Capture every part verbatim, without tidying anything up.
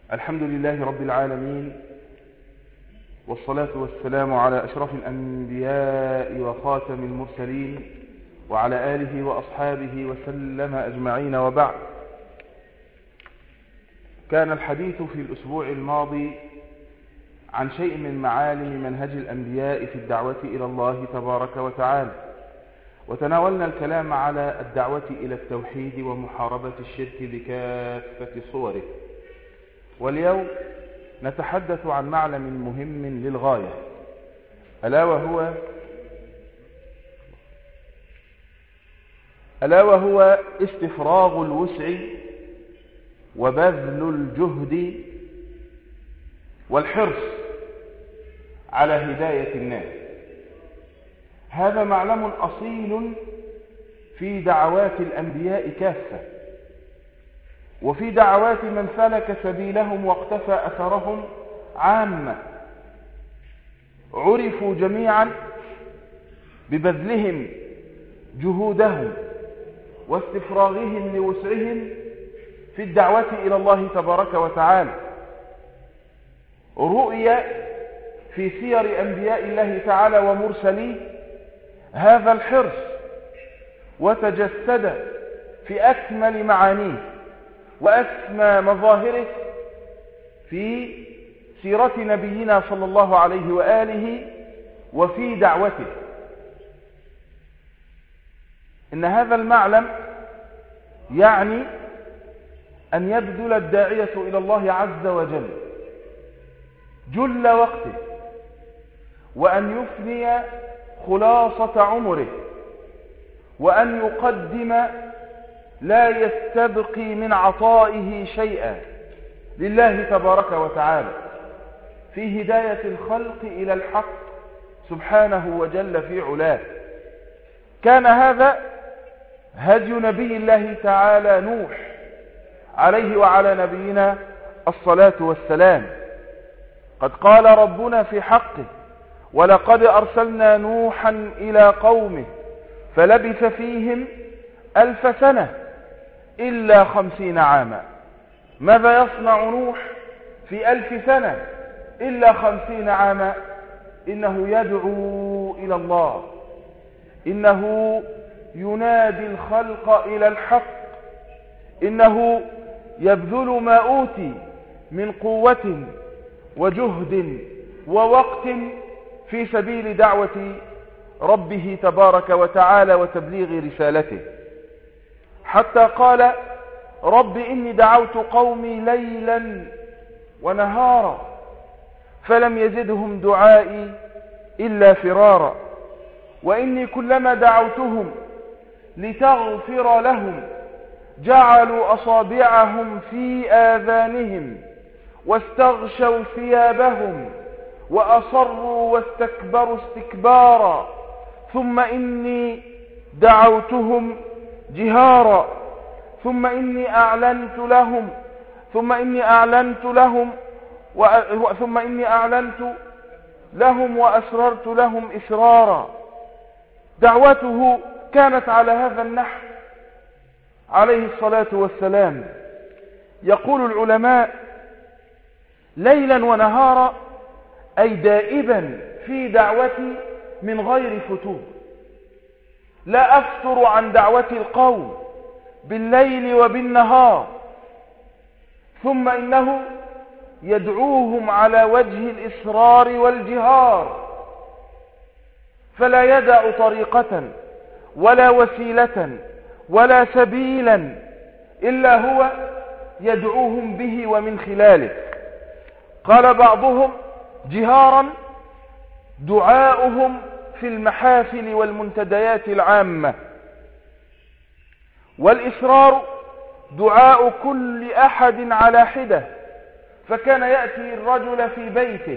الحمد لله رب العالمين، والصلاة والسلام على أشرف الأنبياء وخاتم المرسلين وعلى آله وأصحابه وسلم أجمعين، وبعد. كان الحديث في الأسبوع الماضي عن شيء من معالم منهج الأنبياء في الدعوة إلى الله تبارك وتعالى، وتناولنا الكلام على الدعوة إلى التوحيد ومحاربة الشرك بكافة صوره. واليوم نتحدث عن معلم مهم للغاية، ألا وهو ألا وهو استفراغ الوسع وبذل الجهد والحرص على هداية الناس. هذا معلم أصيل في دعوات الأنبياء كافة، وفي دعوات من سلك سبيلهم واقتفى أثرهم عامة. عرفوا جميعا ببذلهم جهودهم واستفراغهم لوسعهم في الدعوة إلى الله تبارك وتعالى. رؤيا في سير أنبياء الله تعالى ومرسليه هذا الحرص، وتجسد في أكمل معانيه وأسمى مظاهره في سيرة نبينا صلى الله عليه وآله وفي دعوته. إن هذا المعلم يعني أن يبذل الداعية إلى الله عز وجل جل وقته، وأن يفني خلاصة عمره، وأن يقدم لا يستبقي من عطائه شيئا لله تبارك وتعالى في هداية الخلق إلى الحق سبحانه وجل في علاه. كان هذا هدي نبي الله تعالى نوح عليه وعلى نبينا الصلاة والسلام. قد قال ربنا في حقه: ولقد أرسلنا نوحا إلى قومه فلبث فيهم ألف سنة إلا خمسين عاما. ماذا يصنع نوح في ألف سنة إلا خمسين عاما؟ إنه يدعو إلى الله، إنه ينادي الخلق إلى الحق، إنه يبذل ما أوتي من قوة وجهد ووقت في سبيل دعوة ربه تبارك وتعالى وتبليغ رسالته، حتى قال: رب إني دعوت قومي ليلا ونهارا فلم يزدهم دعائي إلا فرارا، وإني كلما دعوتهم لتغفر لهم جعلوا أصابعهم في آذانهم واستغشوا ثيابهم وأصروا واستكبروا استكبارا، ثم إني دعوتهم جهارا ثم إني أعلنت لهم ثم إني أعلنت لهم و... ثم إني أعلنت لهم وأسررت لهم إسرارا. دعوته كانت على هذا النحو عليه الصلاة والسلام. يقول العلماء: ليلا ونهارا، أي دائبا في دعوتي من غير فتور، لا أفتر عن دعوة القوم بالليل وبالنهار. ثم إنه يدعوهم على وجه الإصرار والجهار، فلا يدع طريقة ولا وسيلة ولا سبيلا إلا هو يدعوهم به ومن خلاله. قال بعضهم: جهارا دعاؤهم في المحافل والمنتديات العامة، والإسرار دعاء كل أحد على حدة، فكان يأتي الرجل في بيته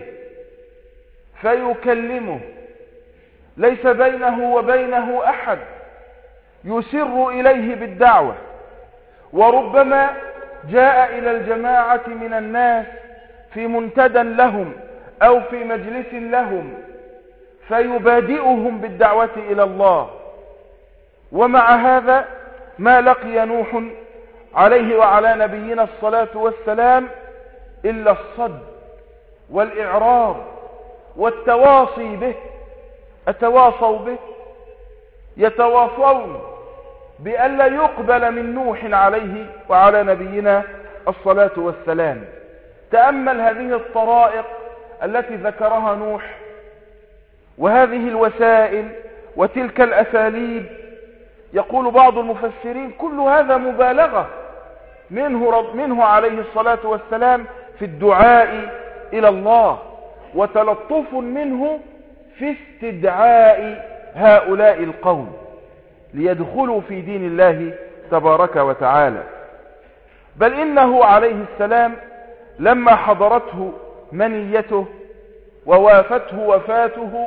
فيكلمه ليس بينه وبينه أحد يسر إليه بالدعوة، وربما جاء إلى الجماعة من الناس في منتدى لهم أو في مجلس لهم فيبادئهم بالدعوة إلى الله. ومع هذا ما لقي نوح عليه وعلى نبينا الصلاة والسلام إلا الصد والإعراض والتواصي به. أتواصوا به، يتواصون بألا يقبل من نوح عليه وعلى نبينا الصلاة والسلام. تأمل هذه الطرائق التي ذكرها نوح، وهذه الوسائل وتلك الأساليب. يقول بعض المفسرين كل هذا مبالغة منه, رب منه عليه الصلاة والسلام في الدعاء إلى الله، وتلطف منه في استدعاء هؤلاء القوم ليدخلوا في دين الله تبارك وتعالى. بل إنه عليه السلام لما حضرته منيته ووافته وفاته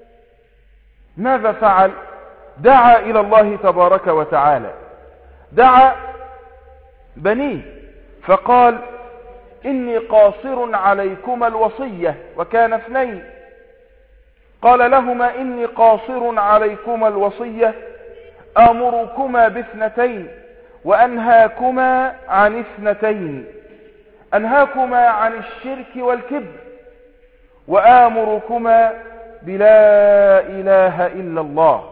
ماذا فعل؟ دعا إلى الله تبارك وتعالى، دعا بنيه فقال إني قاصر عليكما الوصية، وكان اثنين. قال لهما إني قاصر عليكما الوصية آمركما باثنتين وأنهاكما عن اثنتين، أنهاكما عن الشرك والكبر، وآمركما بلا إله إلا الله.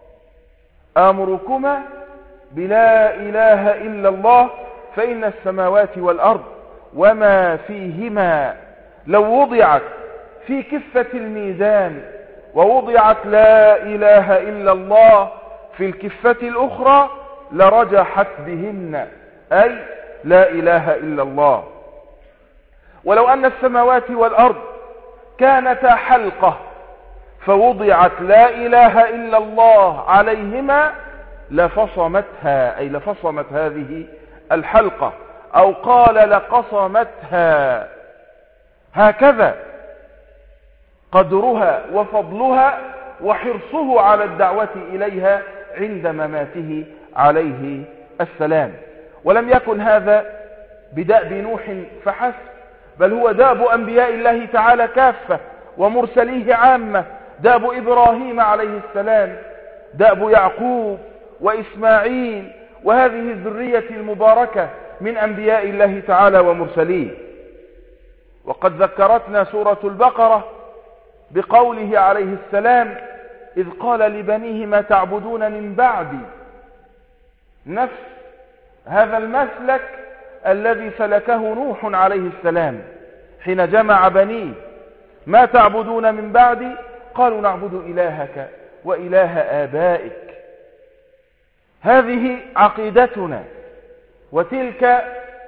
آمركما بلا إله إلا الله، فإن السماوات والأرض وما فيهما لو وضعت في كفة الميزان ووضعت لا إله إلا الله في الكفة الأخرى لرجحت بهن، أي لا إله إلا الله. ولو أن السماوات والأرض كانتا حلقة فوضعت لا إله إلا الله عليهما لفصمتها، أي لفصمت هذه الحلقة، أو قال لقصمتها. هكذا قدرها وفضلها وحرصه على الدعوة إليها عند مماته عليه السلام. ولم يكن هذا بدأب نوح فحسب، بل هو داب أنبياء الله تعالى كافة ومرسليه عامة. داب إبراهيم عليه السلام، داب يعقوب وإسماعيل، وهذه الذرية المباركة من أنبياء الله تعالى ومرسليه. وقد ذكرتنا سورة البقرة بقوله عليه السلام إذ قال لبنيه ما تعبدون من بعدي، نفس هذا المسلك الذي سلكه نوح عليه السلام حين جمع بنيه. ما تعبدون من بعدي؟ قالوا نعبد إلهك وإله آبائك. هذه عقيدتنا، وتلك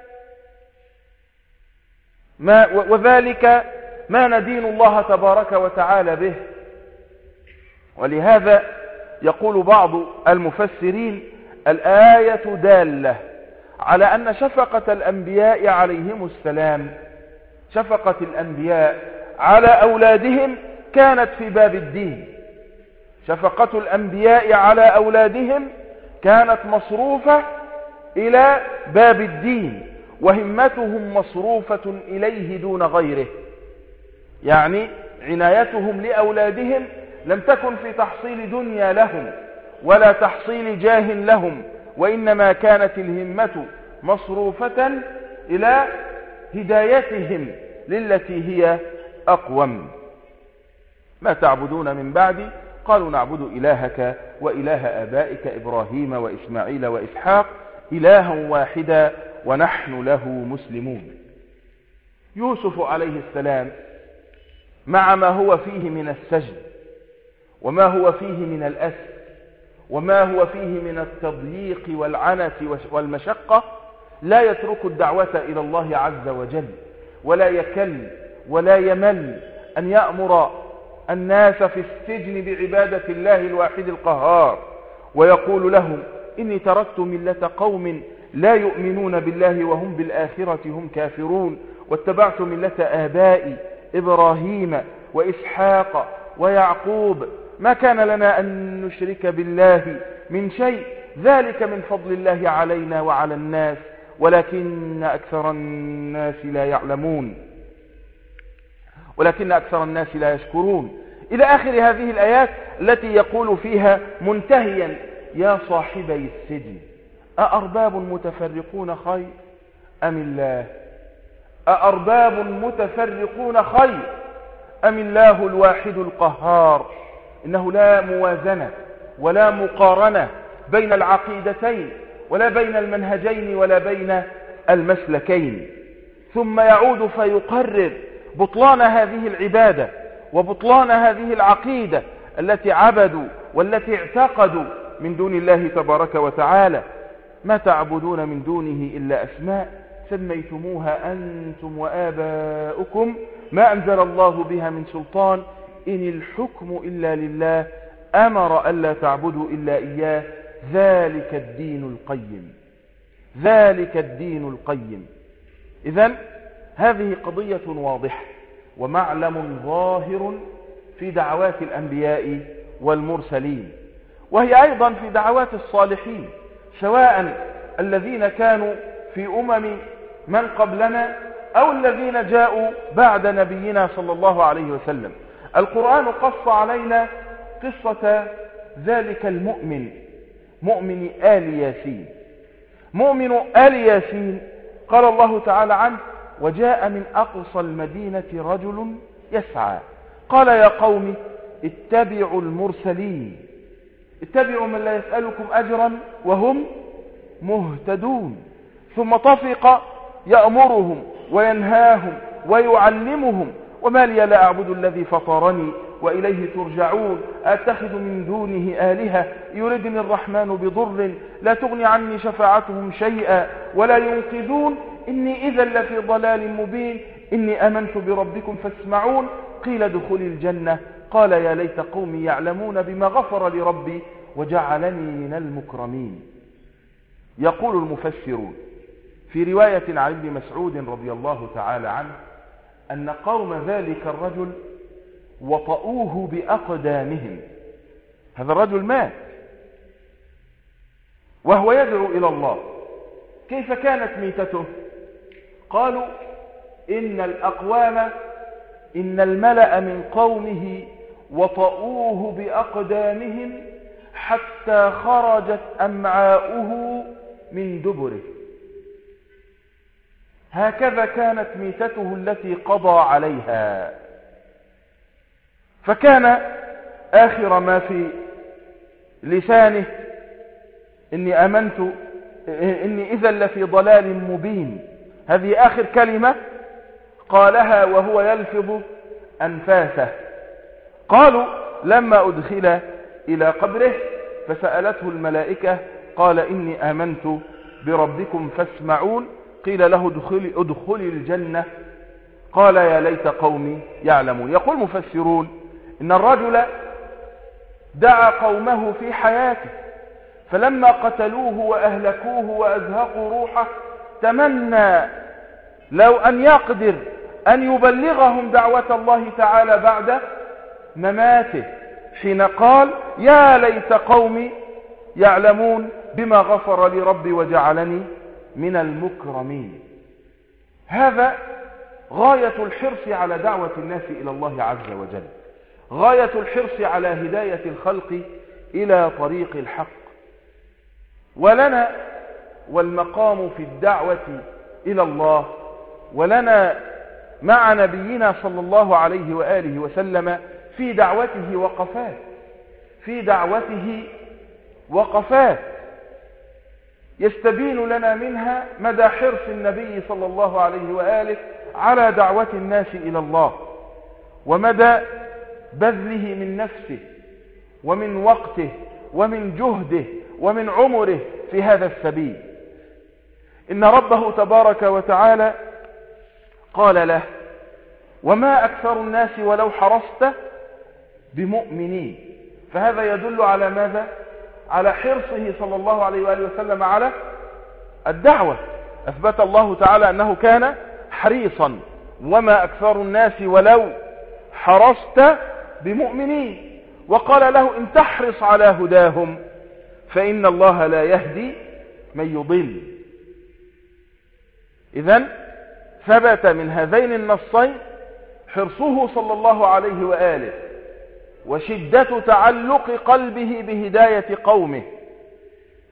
ما وذلك ما ندين الله تبارك وتعالى به. ولهذا يقول بعض المفسرين الآية دالة على أن شفقة الأنبياء عليهم السلام، شفقة الأنبياء على أولادهم كانت في باب الدين. شفقة الأنبياء على أولادهم كانت مصروفة إلى باب الدين، وهمتهم مصروفة إليه دون غيره. يعني عنايتهم لأولادهم لم تكن في تحصيل دنيا لهم ولا تحصيل جاه لهم، وإنما كانت الهمة مصروفة إلى هدايتهم للتي هي أقوم. ما تعبدون من بعدي؟ قالوا نعبد إلهك وإله آبائك إبراهيم وإسماعيل وإسحاق إلها واحدا ونحن له مسلمون. يوسف عليه السلام مع ما هو فيه من السجن، وما هو فيه من الأسر، وما هو فيه من التضييق والعنة والمشقة، لا يترك الدعوة إلى الله عز وجل، ولا يكل ولا يمل أن يأمر الناس في السجن بعبادة الله الواحد القهار، ويقول لهم إني تركت ملة قوم لا يؤمنون بالله وهم بالآخرة هم كافرون، واتبعت ملة آبائي إبراهيم وإسحاق ويعقوب، ما كان لنا أن نشرك بالله من شيء، ذلك من فضل الله علينا وعلى الناس ولكن أكثر الناس لا يعلمون ولكن أكثر الناس لا يشكرون، إلى آخر هذه الآيات التي يقول فيها منتهيا يا صاحبي السجن أأرباب متفرقون خير أم الله أأرباب متفرقون خير أم الله الواحد القهار. إنه لا موازنة ولا مقارنة بين العقيدتين ولا بين المنهجين ولا بين المسلكين. ثم يعود فيقرر بطلان هذه العبادة وبطلان هذه العقيدة التي عبدوا والتي اعتقدوا من دون الله تبارك وتعالى. ما تعبدون من دونه إلا أسماء سميتموها أنتم وآباؤكم ما أنزل الله بها من سلطان إن الحكم إلا لله أمر ألا تعبدوا إلا إياه ذلك الدين القيم. ذلك الدين القيم. إذن هذه قضية واضحة ومعلم ظاهر في دعوات الأنبياء والمرسلين، وهي أيضا في دعوات الصالحين سواء الذين كانوا في أمم من قبلنا أو الذين جاءوا بعد نبينا صلى الله عليه وسلم. القرآن قص علينا قصة ذلك المؤمن، مؤمن آل ياسين. مؤمن آل ياسين قال الله تعالى عنه: وجاء من أقصى المدينة رجل يسعى قال يا قوم اتبعوا المرسلين، اتبعوا من لا يسألكم أجرا وهم مهتدون. ثم طفق يأمرهم وينهاهم ويعلمهم وما لي لا أعبد الذي فطرني وإليه ترجعون أتخذ من دونه آلهة يردني الرحمن بضر لا تغني عني شفاعتهم شيئا ولا ينقذون إني إذا لفي ضلال مبين إني آمنت بربكم فاسمعون قيل ادخل الجنة قال يا ليت قومي يعلمون بما غفر لربي وجعلني من المكرمين. يقول المفسرون في رواية عن ابن مسعود رضي الله تعالى عنه أن قوم ذلك الرجل وطؤوه بأقدامهم. هذا الرجل مات وهو يدعو إلى الله. كيف كانت ميتته؟ قالوا إن الأقوام إن الملأ من قومه وطؤوه بأقدامهم حتى خرجت أمعاؤه من دبره. هكذا كانت ميتته التي قضى عليها. فكان آخر ما في لسانه إني آمنت إني إذا لفي ضلال مبين. هذه آخر كلمة قالها وهو يلفظ أنفاسه. قالوا لما أدخل إلى قبره فسألته الملائكة قال إني آمنت بربكم فاسمعون قيل له ادخل, ادخل الجنة قال يا ليت قومي يعلمون. يقول مفسرون إن الرجل دعا قومه في حياته فلما قتلوه وأهلكوه وأزهقوا روحه تمنى لو أن يقدر أن يبلغهم دعوة الله تعالى بعد مماته حين قال يا ليت قومي يعلمون بما غفر لي ربي وجعلني من المكرمين. هذا غاية الحرص على دعوة الناس إلى الله عز وجل، غاية الحرص على هداية الخلق إلى طريق الحق. ولنا والمقام في الدعوة إلى الله، ولنا مع نبينا صلى الله عليه وآله وسلم في دعوته وقفات في دعوته وقفات يستبين لنا منها مدى حرص النبي صلى الله عليه وآله على دعوة الناس إلى الله، ومدى بذله من نفسه ومن وقته ومن جهده ومن عمره في هذا السبيل. إن ربه تبارك وتعالى قال له وما أكثر الناس ولو حرصت بمؤمنين. فهذا يدل على ماذا؟ على حرصه صلى الله عليه وآله وسلم على الدعوة. أثبت الله تعالى أنه كان حريصا وما أكثر الناس ولو حرصت بمؤمنين، وقال له إن تحرص على هداهم فإن الله لا يهدي من يضل. إذن ثبت من هذين النصين حرصه صلى الله عليه وآله وشدة تعلق قلبه بهداية قومه،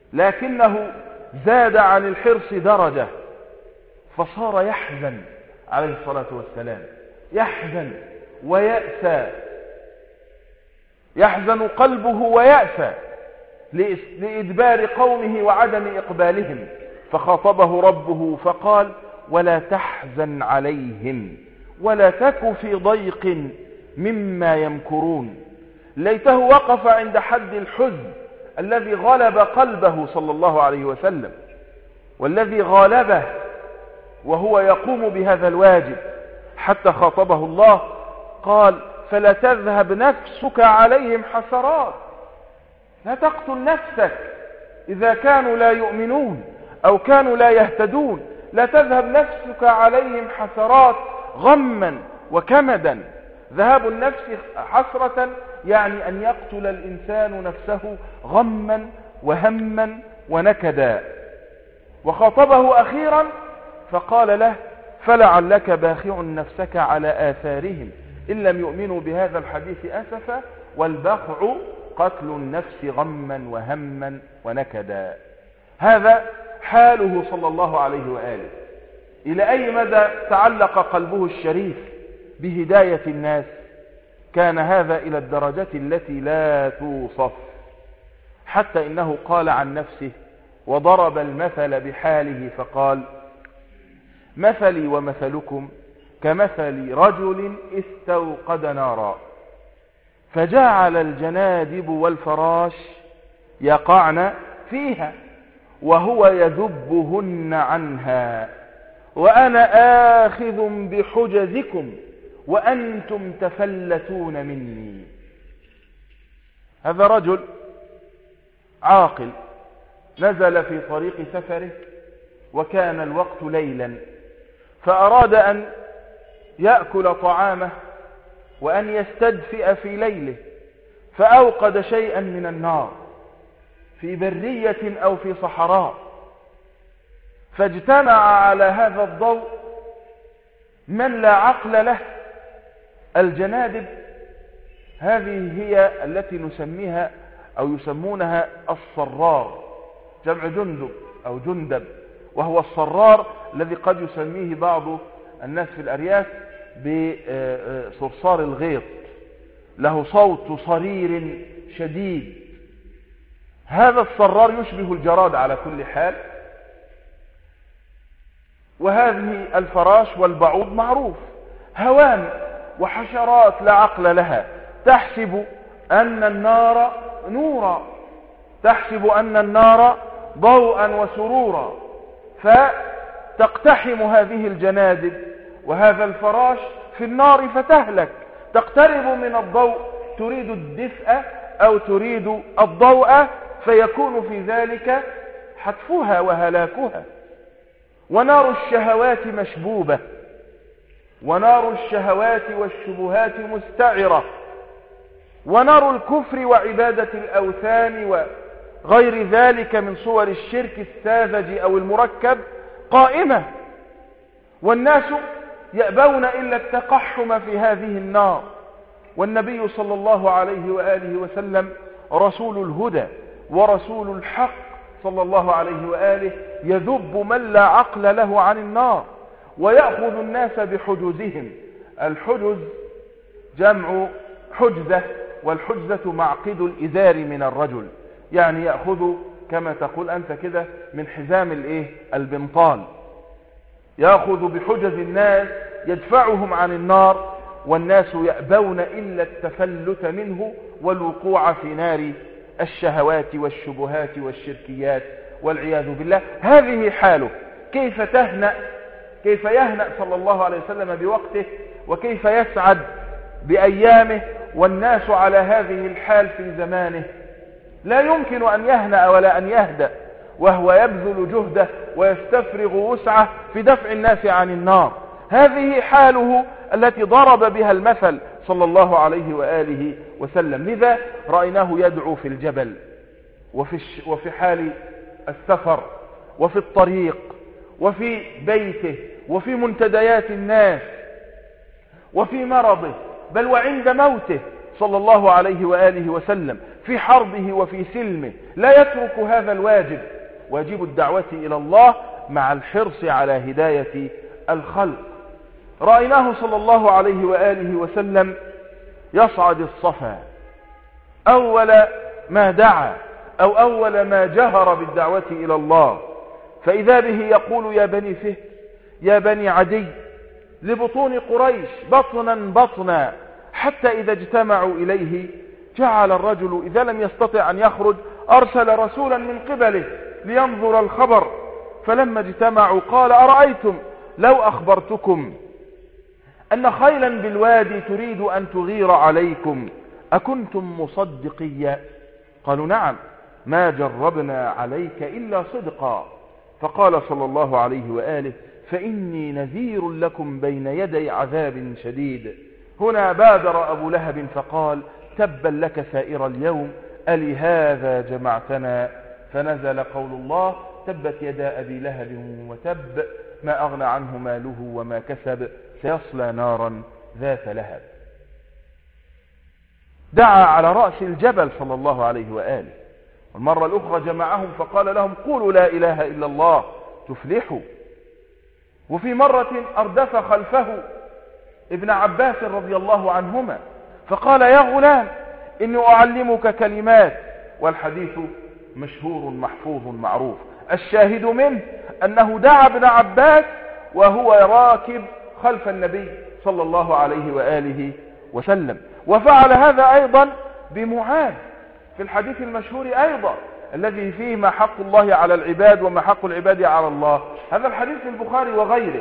لكنه زاد عن الحرص درجة فصار يحزن عليه الصلاة والسلام يحزن ويأسى، يحزن قلبه ويأسى لإدبار قومه وعدم إقبالهم، فخاطبه ربه فقال: ولا تحزن عليهم ولا تك في ضيق مما يمكرون. ليته وقف عند حد الحزن الذي غلب قلبه صلى الله عليه وسلم، والذي غالبه وهو يقوم بهذا الواجب، حتى خاطبه الله قال: فلا تذهب نفسك عليهم حسرات. لا تقتل نفسك إذا كانوا لا يؤمنون أو كانوا لا يهتدون. لا تذهب نفسك عليهم حسرات، غما وكمدا. ذهاب النفس حسرة يعني أن يقتل الإنسان نفسه غما وهما ونكدا. وخاطبه أخيرا فقال له: فلعلك باخع نفسك على آثارهم إن لم يؤمنوا بهذا الحديث أسفا، والبخع قتل النفس غما وهما ونكدا. هذا حاله صلى الله عليه وآله. إلى أي مدى تعلق قلبه الشريف بهداية الناس؟ كان هذا إلى الدرجة التي لا توصف، حتى إنه قال عن نفسه وضرب المثل بحاله فقال: مثلي ومثلكم كمثل رجل استوقد نارا فجعل الجنادب والفراش يقعن فيها وهو يذبهن عنها، وأنا آخذ بحجزكم وأنتم تفلتون مني. هذا رجل عاقل نزل في طريق سفره وكان الوقت ليلا، فأراد أن يأكل طعامه وأن يستدفئ في ليله، فأوقد شيئا من النار في برية أو في صحراء، فاجتمع على هذا الضوء من لا عقل له. الجنادب هذه هي التي نسميها أو يسمونها الصرار، جمع جندب أو جندب، وهو الصرار الذي قد يسميه بعض الناس في الأرياف بصرصار الغيط، له صوت صرير شديد. هذا الصرار يشبه الجراد على كل حال. وهذه الفراش والبعوض معروف، هوام وحشرات لا عقل لها، تحسب أن النار نورا، تحسب أن النار ضوءا وسرورا، فتقتحم هذه الجنادب وهذا الفراش في النار فتهلك. تقترب من الضوء تريد الدفء أو تريد الضوء، فيكون في ذلك حتفها وهلاكها. ونار الشهوات مشبوبة، ونار الشهوات والشبهات مستعرة، ونار الكفر وعبادة الأوثان وغير ذلك من صور الشرك الساذج أو المركب قائمة، والناس يأبون إلا التقحم في هذه النار. والنبي صلى الله عليه وآله وسلم رسول الهدى ورسول الحق صلى الله عليه وآله يذب من لا عقل له عن النار ويأخذ الناس بحجزهم. الحجز جمع حجزة، والحجزة معقد الإزار من الرجل، يعني يأخذ كما تقول أنت كده من حزام الإيه البنطال، يأخذ بحجز الناس يدفعهم عن النار، والناس يأبون إلا التفلت منه والوقوع في نار الشهوات والشبهات والشركيات والعياذ بالله. هذه حاله. كيف تهنأ كيف يهنأ صلى الله عليه وسلم بوقته، وكيف يسعد بأيامه والناس على هذه الحال في زمانه. لا يمكن أن يهنأ ولا أن يهدأ وهو يبذل جهده ويستفرغ وسعه في دفع الناس عن النار. هذه حاله التي ضرب بها المثل صلى الله عليه وآله وسلم. لذا رأيناه يدعو في الجبل وفي, وفي حال السفر وفي الطريق وفي بيته وفي منتديات الناس وفي مرضه، بل وعند موته صلى الله عليه وآله وسلم، في حربه وفي سلمه. لا يترك هذا الواجب، واجب الدعوة إلى الله مع الحرص على هداية الخلق. رأيناه صلى الله عليه وآله وسلم يصعد الصفا أول ما دعا أو أول ما جهر بالدعوة إلى الله، فإذا به يقول يا بني فهد يا بني عدي لبطون قريش بطنا بطنا، حتى إذا اجتمعوا إليه جعل الرجل إذا لم يستطع أن يخرج أرسل رسولا من قبله لينظر الخبر، فلما اجتمعوا قال أرأيتم لو أخبرتكم أن خيلا بالوادي تريد أن تغير عليكم أكنتم مصدقيا؟ قالوا نعم، ما جربنا عليك إلا صدقا. فقال صلى الله عليه وآله فإني نذير لكم بين يدي عذاب شديد. هنا بادر أبو لهب فقال تبا لك سائر اليوم ألهذا جمعتنا؟ فنزل قول الله تبت يدا أبي لهب وتب ما أغنى عنه ماله وما كسب سيصلى نارا ذات لهب. دعا على رأس الجبل صلى الله عليه وآله، والمرة الأخرى جمعهم فقال لهم قولوا لا إله إلا الله تفلحوا. وفي مرة أردف خلفه ابن عباس رضي الله عنهما فقال يا غلام إني أعلمك كلمات، والحديث مشهور محفوظ معروف. الشاهد منه أنه دعا ابن عباس وهو راكب خلف النبي صلى الله عليه وآله وسلم، وفعل هذا أيضا بمعاذ في الحديث المشهور أيضا الذي فيه ما حق الله على العباد وما حق العباد على الله. هذا الحديث في البخاري وغيره.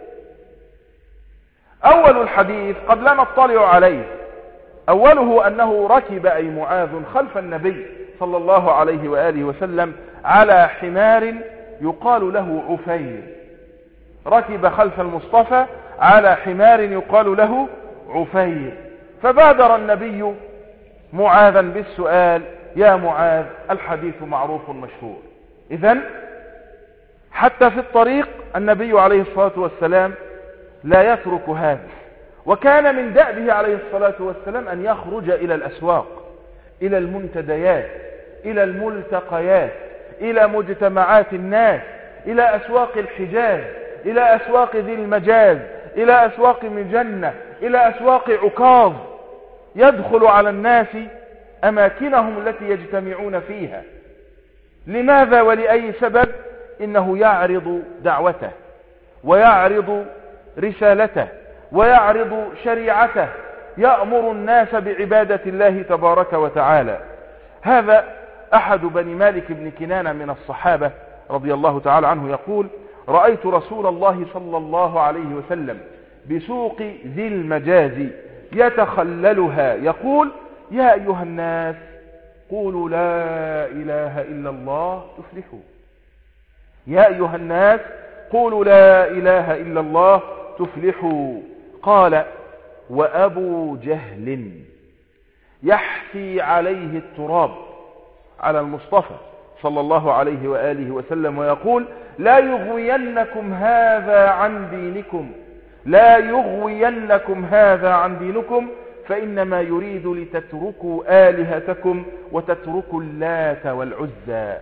أول الحديث قد لا نطلع عليه، أوله أنه ركب أي معاذ خلف النبي صلى الله عليه وآله وسلم على حمار يقال له عفير، ركب خلف المصطفى على حمار يقال له عفير. فبادر النبي معاذا بالسؤال يا معاذ، الحديث معروف مشهور. إذن حتى في الطريق النبي عليه الصلاة والسلام لا يترك هذا، وكان من دأبه عليه الصلاة والسلام أن يخرج إلى الأسواق، إلى المنتديات، إلى الملتقيات، إلى مجتمعات الناس، إلى أسواق الحجاز، إلى أسواق ذي المجاز، إلى أسواق مجنة، إلى أسواق عكاظ، يدخل على الناس أماكنهم التي يجتمعون فيها. لماذا ولأي سبب؟ إنه يعرض دعوته ويعرض رسالته ويعرض شريعته، يأمر الناس بعبادة الله تبارك وتعالى. هذا أحد بني مالك بن كنانة من الصحابة رضي الله تعالى عنه يقول رأيت رسول الله صلى الله عليه وسلم بسوق ذي المجاز يتخللها يقول يا أيها الناس قولوا لا إله إلا الله تفلحوا، يا أيها الناس قولوا لا إله إلا الله تفلحوا. قال وأبو جهل يحفي عليه التراب، على المصطفى صلى الله عليه وآله وسلم، ويقول لا يغوينكم هذا عن دينكم، لا يغوينكم هذا عن دينكم، فإنما يريد لتتركوا آلهتكم وتتركوا اللات والعزى.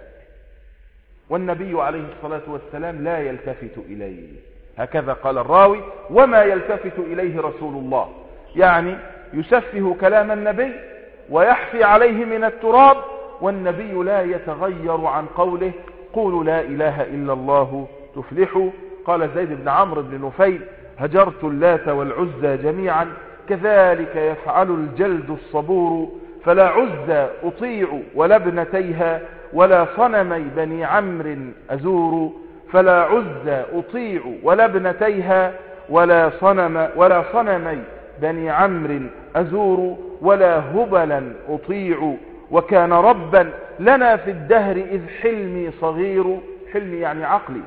والنبي عليه الصلاة والسلام لا يلتفت إليه، هكذا قال الراوي وما يلتفت إليه رسول الله، يعني يسفه كلام النبي ويحفي عليه من التراب، والنبي لا يتغير عن قوله قولوا لا إله إلا الله تفلحوا. قال زيد بن عمرو بن نفيل هجرت اللات والعزى جميعا، كذلك يفعل الجلد الصبور، فلا عزى أطيع ولا ابنتيها، ولا صنمي بني عمرو أزور، فلا عزى أطيع ولا ابنتيها، ولا صنم ولا صنمي بني عمرو أزور، ولا هبلا أطيع، وكان ربا لنا في الدهر إذ حلمي صغير، حلمي يعني عقلي،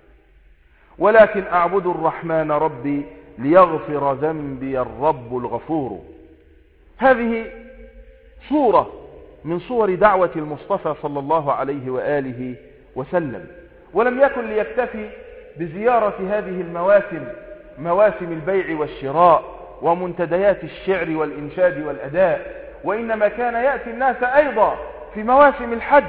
ولكن أعبد الرحمن ربي ليغفر ذنبي الرب الغفور. هذه صورة من صور دعوة المصطفى صلى الله عليه وآله وسلم. ولم يكن ليكتفي بزيارة هذه المواسم، مواسم البيع والشراء ومنتديات الشعر والإنشاد والأداء، وإنما كان يأتي الناس أيضا في مواسم الحج،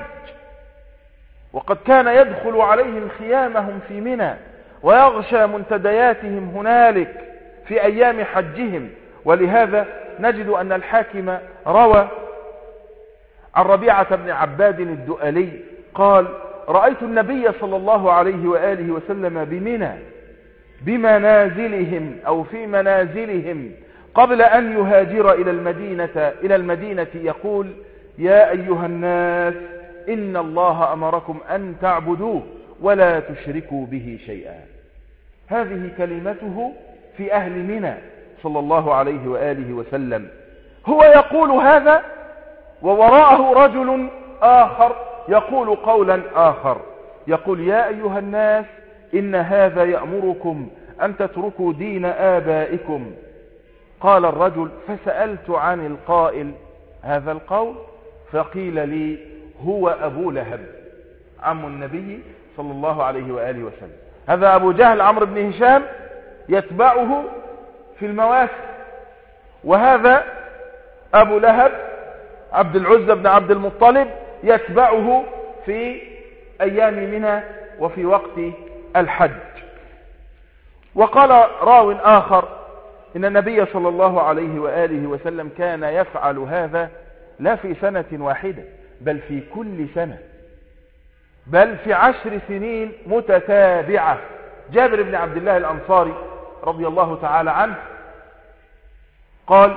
وقد كان يدخل عليهم خيامهم في منى ويغشى منتدياتهم هنالك، في أيام حجهم. ولهذا نجد أن الحاكم روى عن ربيعة بن عباد الدؤلي قال: رأيت النبي صلى الله عليه وآله وسلم بمنى بمنازلهم أو في منازلهم قبل أن يهاجر إلى المدينة إلى المدينة يقول: يا أيها الناس إن الله أمركم أن تعبدوه ولا تشركوا به شيئا. هذه كلمته في أهل منى صلى الله عليه وآله وسلم. هو يقول هذا ووراءه رجل آخر يقول قولا آخر، يقول: يا أيها الناس إن هذا يأمركم أن تتركوا دين آبائكم. قال الرجل: فسألت عن القائل هذا القول فقيل لي: هو أبو لهب عم النبي صلى الله عليه وآله وسلم. هذا أبو جهل عمرو بن هشام يتبعه في المواسم، وهذا أبو لهب عبد العزى بن عبد المطلب يتبعه في أيام منى وفي وقت الحج. وقال راو آخر إن النبي صلى الله عليه وآله وسلم كان يفعل هذا لا في سنة واحدة بل في كل سنة، بل في عشر سنين متتابعة. جابر بن عبد الله الأنصاري رضي الله تعالى عنه قال: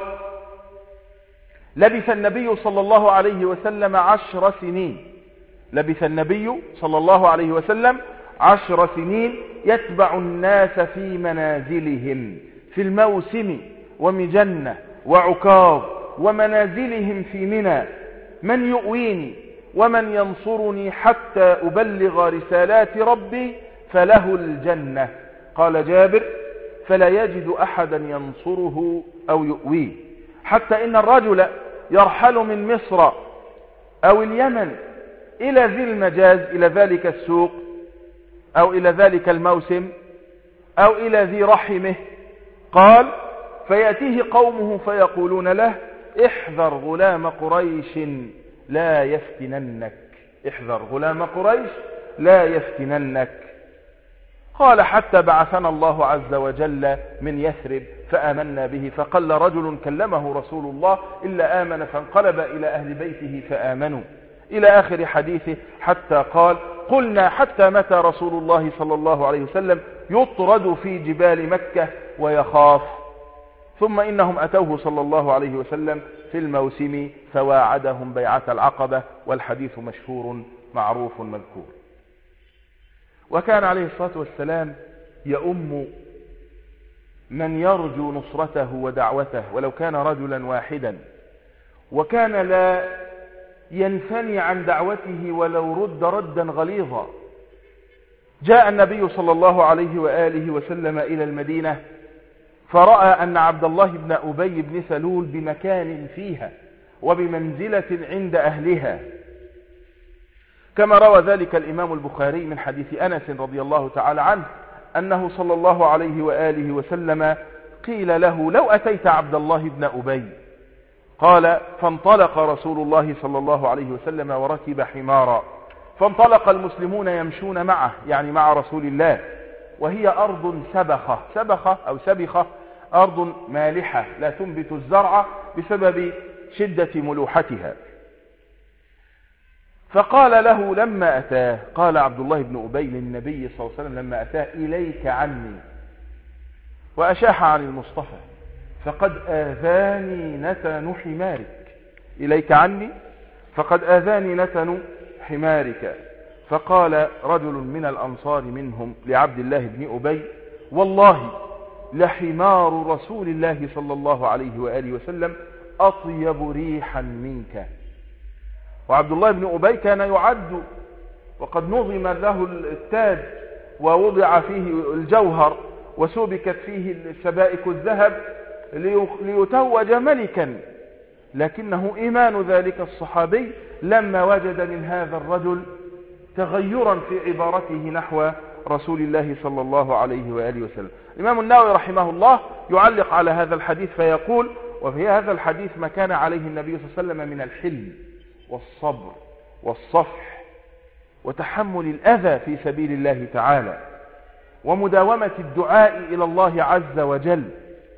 لبث النبي صلى الله عليه وسلم عشر سنين لبث النبي صلى الله عليه وسلم عشر سنين يتبع الناس في منازلهم في الموسم ومجنة وعكاظ ومنازلهم في منى، من يؤويني ومن ينصرني حتى أبلغ رسالات ربي فله الجنة. قال جابر: فلا يجد أحدا ينصره أو يؤويه، حتى إن الرجل يرحل من مصر أو اليمن إلى ذي المجاز، إلى ذلك السوق أو إلى ذلك الموسم أو إلى ذي رحمه. قال: فيأتيه قومه فيقولون له: احذر غلام قريش لا يفتننك احذر غلام قريش لا يفتننك. قال: حتى بعثنا الله عز وجل من يثرب فآمنا به، فقل رجل كلمه رسول الله إلا آمن فانقلب إلى أهل بيته فآمنوا، إلى آخر حديثه، حتى قال: قلنا حتى متى رسول الله صلى الله عليه وسلم يطرد في جبال مكة ويخاف؟ ثم إنهم أتوه صلى الله عليه وسلم في الموسم فواعدهم بيعة العقبة، والحديث مشهور معروف مذكور. وكان عليه الصلاة والسلام يؤم من يرجو نصرته ودعوته ولو كان رجلا واحدا، وكان لا ينثني عن دعوته ولو رد ردا غليظا. جاء النبي صلى الله عليه وآله وسلم إلى المدينة فرأى أن عبد الله بن أبي بن سلول بمكان فيها وبمنزلة عند أهلها، كما روى ذلك الإمام البخاري من حديث أنس رضي الله تعالى عنه أنه صلى الله عليه وآله وسلم قيل له: لو أتيت عبد الله بن أبي. قال: فانطلق رسول الله صلى الله عليه وسلم وركب حمارا، فانطلق المسلمون يمشون معه، يعني مع رسول الله، وهي أرض سبخة سبخة أو سبخة، أرض مالحة لا تنبت الزرع بسبب شدة ملوحتها. فقال له لما أتاه، قال عبد الله بن أبي للنبي صلى الله عليه وسلم لما أتاه: إليك عني، وأشاح عن المصطفى، فقد آذاني نتن حمارك. إليك عني فقد آذاني نتن حمارك. فقال رجل من الأنصار منهم لعبد الله بن أبي: والله لحمار رسول الله صلى الله عليه وآله وسلم أطيب ريحا منك. وعبد الله بن أبي كان يعد وقد نظم له التاج ووضع فيه الجوهر وسبكت فيه سبائك الذهب ليتوج ملكا، لكنه إيمان ذلك الصحابي لما وجد من هذا الرجل تغيرا في عبارته نحو رسول الله صلى الله عليه وآله وسلم. الإمام النووي رحمه الله يعلق على هذا الحديث فيقول: وفي هذا الحديث ما كان عليه النبي صلى الله عليه وسلم من الحلم والصبر والصفح وتحمل الأذى في سبيل الله تعالى، ومداومة الدعاء إلى الله عز وجل،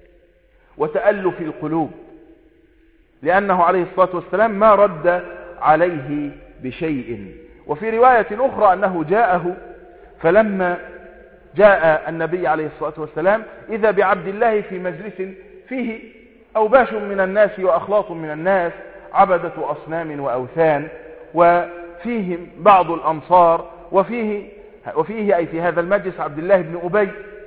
وتألف القلوب، لأنه عليه الصلاة والسلام ما رد عليه بشيء. وفي رواية أخرى أنه جاءه، فلما جاء النبي عليه الصلاة والسلام إذا بعبد الله في مجلس فيه أوباش من الناس وأخلاط من الناس، عبدة أصنام وأوثان، وفيهم بعض الأنصار، وفيه, وفيه أي في هذا المجلس عبد الله بن أبي.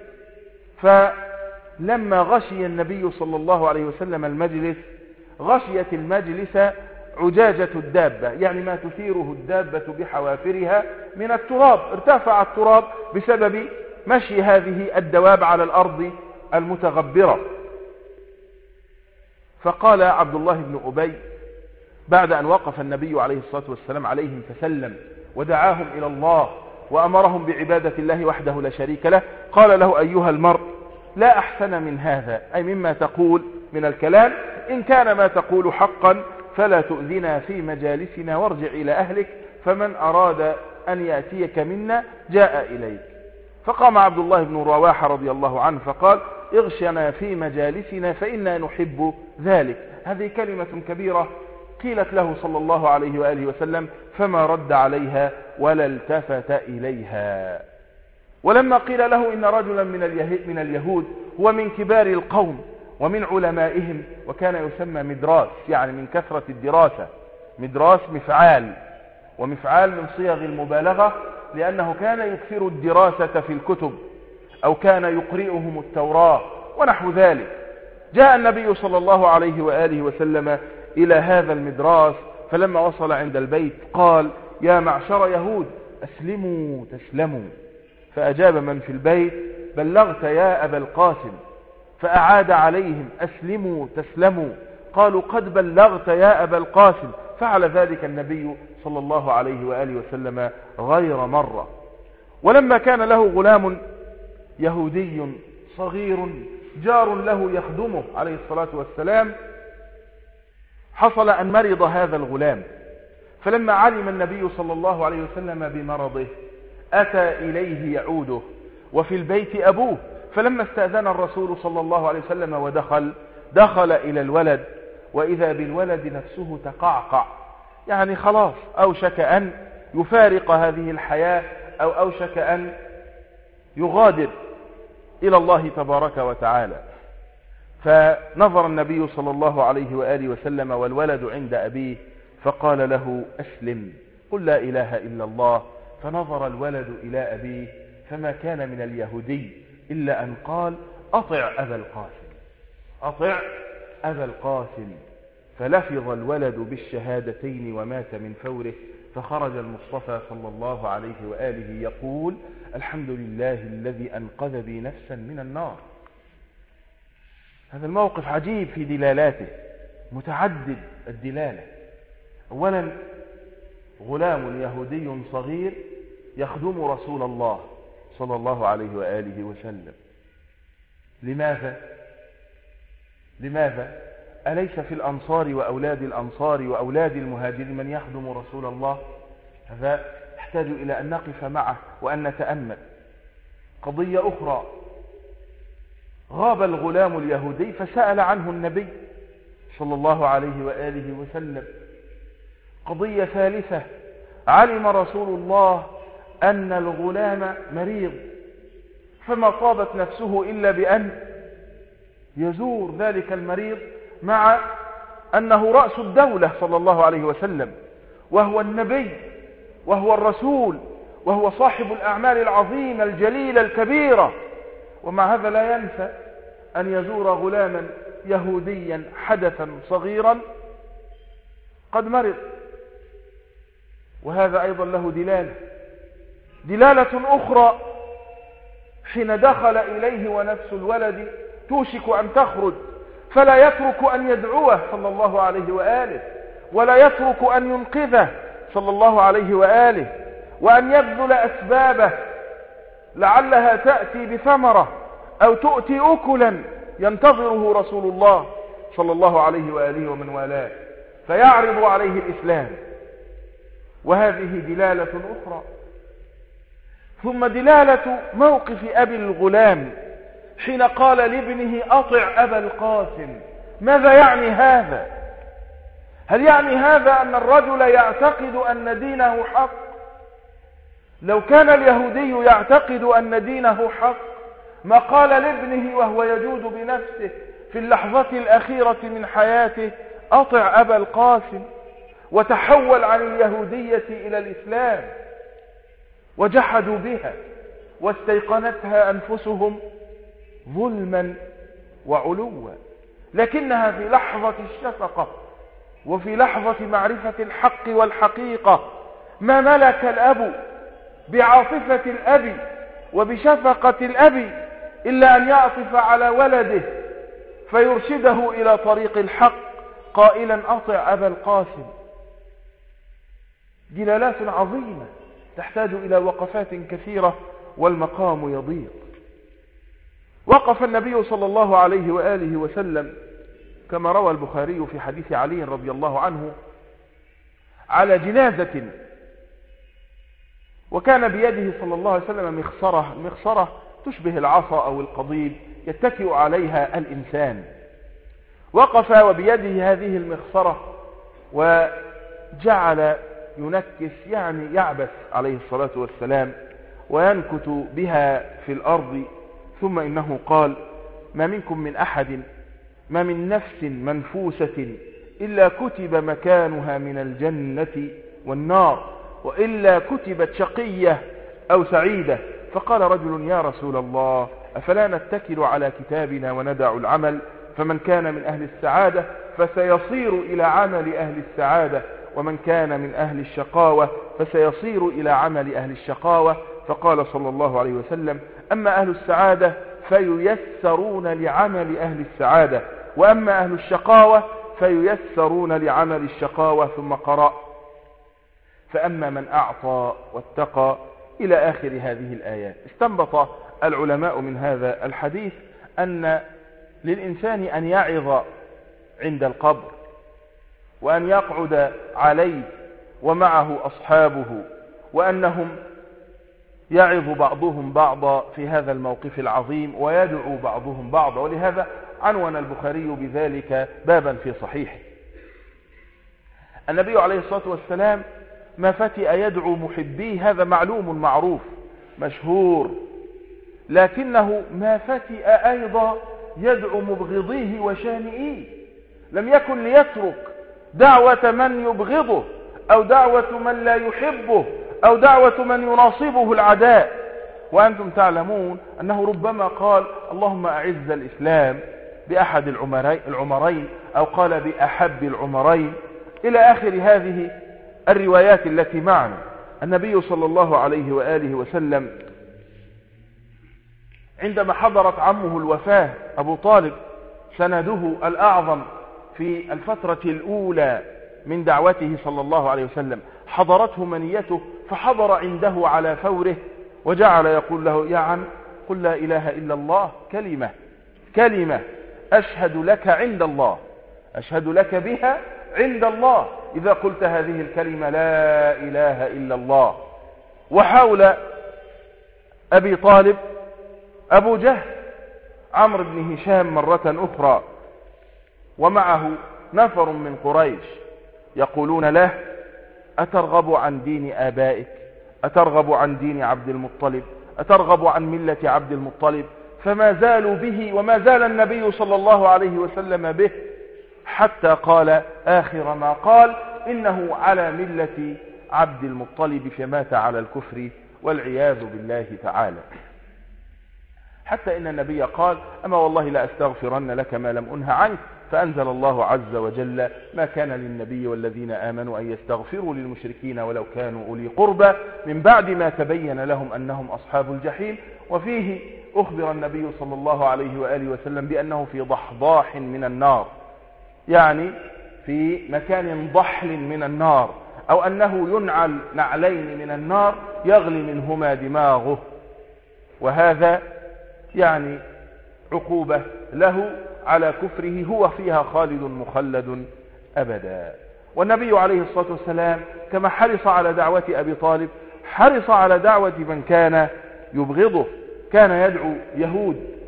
فلما غشي النبي صلى الله عليه وسلم المجلس، غشيت المجلس عجاجة الدابة، يعني ما تثيره الدابة بحوافرها من التراب، ارتفع التراب بسبب مشي هذه الدواب على الأرض المتغبرة. فقال عبد الله بن أبي بعد أن وقف النبي عليه الصلاة والسلام عليهم فسلم ودعاهم إلى الله وأمرهم بعبادة الله وحده لا شريك له، قال له: أيها المرء، لا أحسن من هذا، أي مما تقول من الكلام، إن كان ما تقول حقا فلا تؤذنا في مجالسنا وارجع إلى أهلك، فمن أراد أن يأتيك منا جاء إليك. فقام عبد الله بن رواحة رضي الله عنه فقال: اغشنا في مجالسنا فإنا نحب ذلك. هذه كلمة كبيرة قيلت له صلى الله عليه وآله وسلم، فما رد عليها ولا التفت إليها. ولما قيل له إن رجلا من اليهود هو من كبار القوم ومن علمائهم، وكان يسمى مدراس، يعني من كثرة الدراسة، مدراس مفعال، ومفعال من صيغ المبالغة، لأنه كان يكثر الدراسة في الكتب، أو كان يقرئهم التوراة ونحو ذلك. جاء النبي صلى الله عليه وآله وسلم إلى هذا المدراس، فلما وصل عند البيت قال: يا معشر يهود، أسلموا تسلموا. فأجاب من في البيت: بلغت يا أبا القاسم. فأعاد عليهم: أسلموا تسلموا. قالوا: قد بلغت يا أبا القاسم. فعل ذلك النبي صلى الله عليه وآله وسلم غير مرة. ولما كان له غلام يهودي صغير جار له يخدمه عليه الصلاة والسلام، حصل أن مرض هذا الغلام، فلما علم النبي صلى الله عليه وسلم بمرضه أتى إليه يعوده، وفي البيت أبوه. فلما استأذن الرسول صلى الله عليه وسلم ودخل، دخل إلى الولد، وإذا بالولد نفسه تقعقع، يعني خلاص أوشك أن يفارق هذه الحياة، أو أوشك أن يغادر إلى الله تبارك وتعالى. فنظر النبي صلى الله عليه وآله وسلم والولد عند أبيه، فقال له: أسلم، قل لا إله إلا الله. فنظر الولد إلى أبيه فما كان من اليهودي إلا أن قال: أطع أبا القاسم، أطع أبا القاسم. فلفظ الولد بالشهادتين ومات من فوره. فخرج المصطفى صلى الله عليه وآله يقول: الحمد لله الذي أنقذ بي نفسا من النار. هذا الموقف عجيب في دلالاته، متعدد الدلالة. أولا، غلام يهودي صغير يخدم رسول الله صلى الله عليه وآله وسلم. لماذا؟ لماذا؟ أليس في الأنصار وأولاد الأنصار وأولاد المهاجرين من يخدم رسول الله؟ هذا يحتاج إلى أن نقف معه وأن نتأمل. قضية أخرى، غاب الغلام اليهودي فسأل عنه النبي صلى الله عليه وآله وسلم. قضية ثالثة، علم رسول الله أن الغلام مريض، فما طابت نفسه إلا بأن يزور ذلك المريض، مع أنه رأس الدولة صلى الله عليه وسلم، وهو النبي، وهو الرسول، وهو صاحب الأعمال العظيمة الجليلة الكبيرة، ومع هذا لا ينسى أن يزور غلاما يهوديا حدثا صغيرا قد مرض. وهذا أيضا له دلالة دلالة أخرى، حين دخل إليه ونفس الولد توشك أن تخرج، فلا يترك أن يدعوه صلى الله عليه وآله، ولا يترك أن ينقذه صلى الله عليه وآله، وأن يبذل أسبابه لعلها تأتي بثمرة أو تؤتي أكلا ينتظره رسول الله صلى الله عليه وآله ومن والاه، فيعرض عليه الإسلام. وهذه دلالة أخرى. ثم دلالة موقف أبي الغلام حين قال لابنه أطع أبا القاسم. ماذا يعني هذا؟ هل يعني هذا أن الرجل يعتقد أن دينه حق؟ لو كان اليهودي يعتقد أن دينه حق ما قال لابنه وهو يجود بنفسه في اللحظة الأخيرة من حياته أطع أبا القاسم، وتحول عن اليهودية إلى الإسلام، وجحدوا بها واستيقنتها أنفسهم ظلما وعلوا، لكنها في لحظة الشفقة وفي لحظة معرفة الحق والحقيقة ما ملك الأب بعاطفة الأب وبشفقة الأب إلا أن يعطف على ولده فيرشده إلى طريق الحق قائلا أطع أبا القاسم. دلالات عظيمة تحتاج إلى وقفات كثيرة والمقام يضيق. وقف النبي صلى الله عليه وآله وسلم كما روى البخاري في حديث علي رضي الله عنه على جنازة، وكان بيده صلى الله عليه وسلم مخصرة, مخصرة تشبه العصا أو القضيب يتكئ عليها الإنسان. وقف وبيده هذه المخصرة وجعل ينكس يعني يعبث عليه الصلاة والسلام وينكت بها في الأرض، ثم إنه قال ما منكم من أحد ما من نفس منفوسة إلا كتب مكانها من الجنة والنار، وإلا كتبت شقية أو سعيدة. فقال رجل يا رسول الله أفلا نتكل على كتابنا وندع العمل؟ فمن كان من أهل السعادة فسيصير إلى عمل أهل السعادة، ومن كان من أهل الشقاوة فسيصير إلى عمل أهل الشقاوة. فقال صلى الله عليه وسلم أما أهل السعادة فييسرون لعمل أهل السعادة، وأما أهل الشقاوة فييسرون لعمل الشقاوة. ثم قرأ فأما من أعطى واتقى إلى آخر هذه الآيات. استنبط العلماء من هذا الحديث أن للإنسان أن يعظ عند القبر، وأن يقعد عليه ومعه أصحابه، وأنهم يعظ بعضهم بعضا في هذا الموقف العظيم ويدعو بعضهم بعضا. ولهذا عنون البخاري بذلك بابا في صحيحه. النبي عليه الصلاة والسلام ما فتئ يدعو محبيه، هذا معلوم معروف مشهور، لكنه ما فتئ أيضا يدعو مبغضيه وشانئيه. لم يكن ليترك دعوة من يبغضه أو دعوة من لا يحبه أو دعوة من يناصبه العداء. وأنتم تعلمون أنه ربما قال اللهم أعز الإسلام بأحد العمرين أو قال بأحب العمرين إلى آخر هذه الروايات التي معنا. النبي صلى الله عليه وآله وسلم عندما حضرت عمه الوفاة أبو طالب سنده الأعظم في الفترة الأولى من دعوته صلى الله عليه وسلم، حضرته منيته فحضر عنده على فوره وجعل يقول له يا عم قل لا إله إلا الله، كلمة كلمة أشهد لك عند الله، أشهد لك بها عند الله إذا قلت هذه الكلمة لا إله إلا الله. وحول أبي طالب أبو جهل عمرو بن هشام مرة أخرى، ومعه نفر من قريش يقولون له أترغب عن دين آبائك؟ أترغب عن دين عبد المطلب؟ أترغب عن ملة عبد المطلب؟ فما زالوا به وما زال النبي صلى الله عليه وسلم به حتى قال آخر ما قال إنه على ملة عبد المطلب، فمات على الكفر والعياذ بالله تعالى. حتى إن النبي قال أما والله لا أستغفرن لك ما لم أنه عنك، فأنزل الله عز وجل ما كان للنبي والذين آمنوا أن يستغفروا للمشركين ولو كانوا أولي قربى من بعد ما تبين لهم أنهم أصحاب الجحيم. وفيه أخبر النبي صلى الله عليه وآله وسلم بأنه في ضحضاح من النار، يعني في مكان ضحل من النار، أو أنه ينعل نعلين من النار يغلي منهما دماغه، وهذا يعني عقوبة له على كفره هو فيها خالد مخلد أبدا. والنبي عليه الصلاة والسلام كما حرص على دعوة أبي طالب حرص على دعوة من كان يبغضه. كان يدعو يهود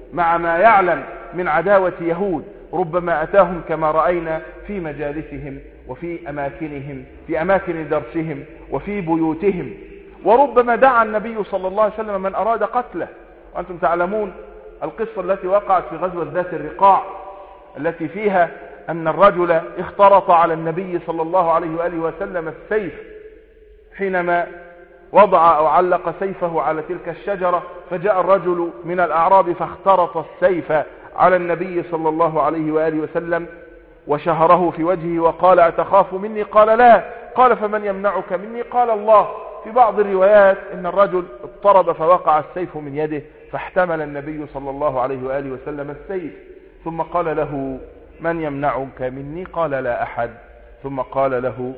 مع ما يعلم من عداوة يهود ربما أتاهم كما رأينا في مجالسهم وفي أماكنهم في أماكن درسهم وفي بيوتهم، وربما دعا النبي صلى الله عليه وسلم من أراد قتله. وأنتم تعلمون القصة التي وقعت في غزوة ذات الرقاع التي فيها أن الرجل اخترط على النبي صلى الله عليه وآله وسلم السيف حينما وضع أو علق سيفه على تلك الشجرة، فجاء الرجل من الأعراب فاخترط السيف على النبي صلى الله عليه وآله وسلم وشهره في وجهه وقال: أتخاف مني؟ قال: لا. قال: فمن يمنعك مني؟ قال: الله. في بعض الروايات إن الرجل اضطرب فوقع السيف من يده، فاحتمل النبي صلى الله عليه وآله وسلم السيف، ثم قال له: من يمنعك مني؟ قال: لا أحد. ثم قال له: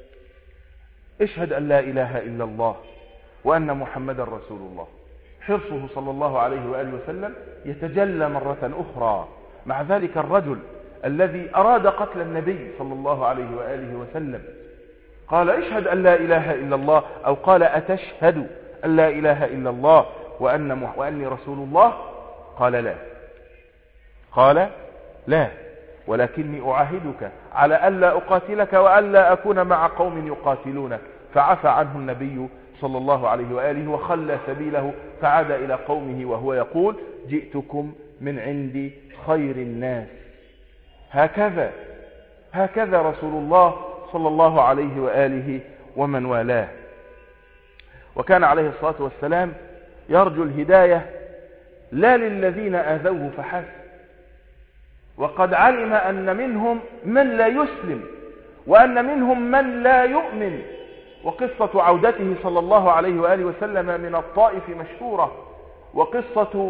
اشهد أن لا إله إلا الله وأن محمدا رسول الله. حرصه صلى الله عليه وآله وسلم يتجلى مرة أخرى مع ذلك الرجل الذي أراد قتل النبي صلى الله عليه وآله وسلم. قال: اشهد أن لا إله إلا الله، أو قال: أتشهد أن لا إله إلا الله وأن مح... وأني رسول الله؟ قال: لا. قال: لا، ولكني أعاهدك على ألا أقاتلك وألا أكون مع قوم يقاتلونك. فعفى عنه النبي صلى الله عليه وآله وخلى سبيله، فعاد إلى قومه وهو يقول: جئتكم من عند خير الناس. هكذا هكذا رسول الله صلى الله عليه وآله ومن والاه. وكان عليه الصلاة والسلام يرجو الهداية لا للذين آذوه فحسب، وقد علم أن منهم من لا يسلم وأن منهم من لا يؤمن. وقصة عودته صلى الله عليه وآله وسلم من الطائف مشهورة، وقصة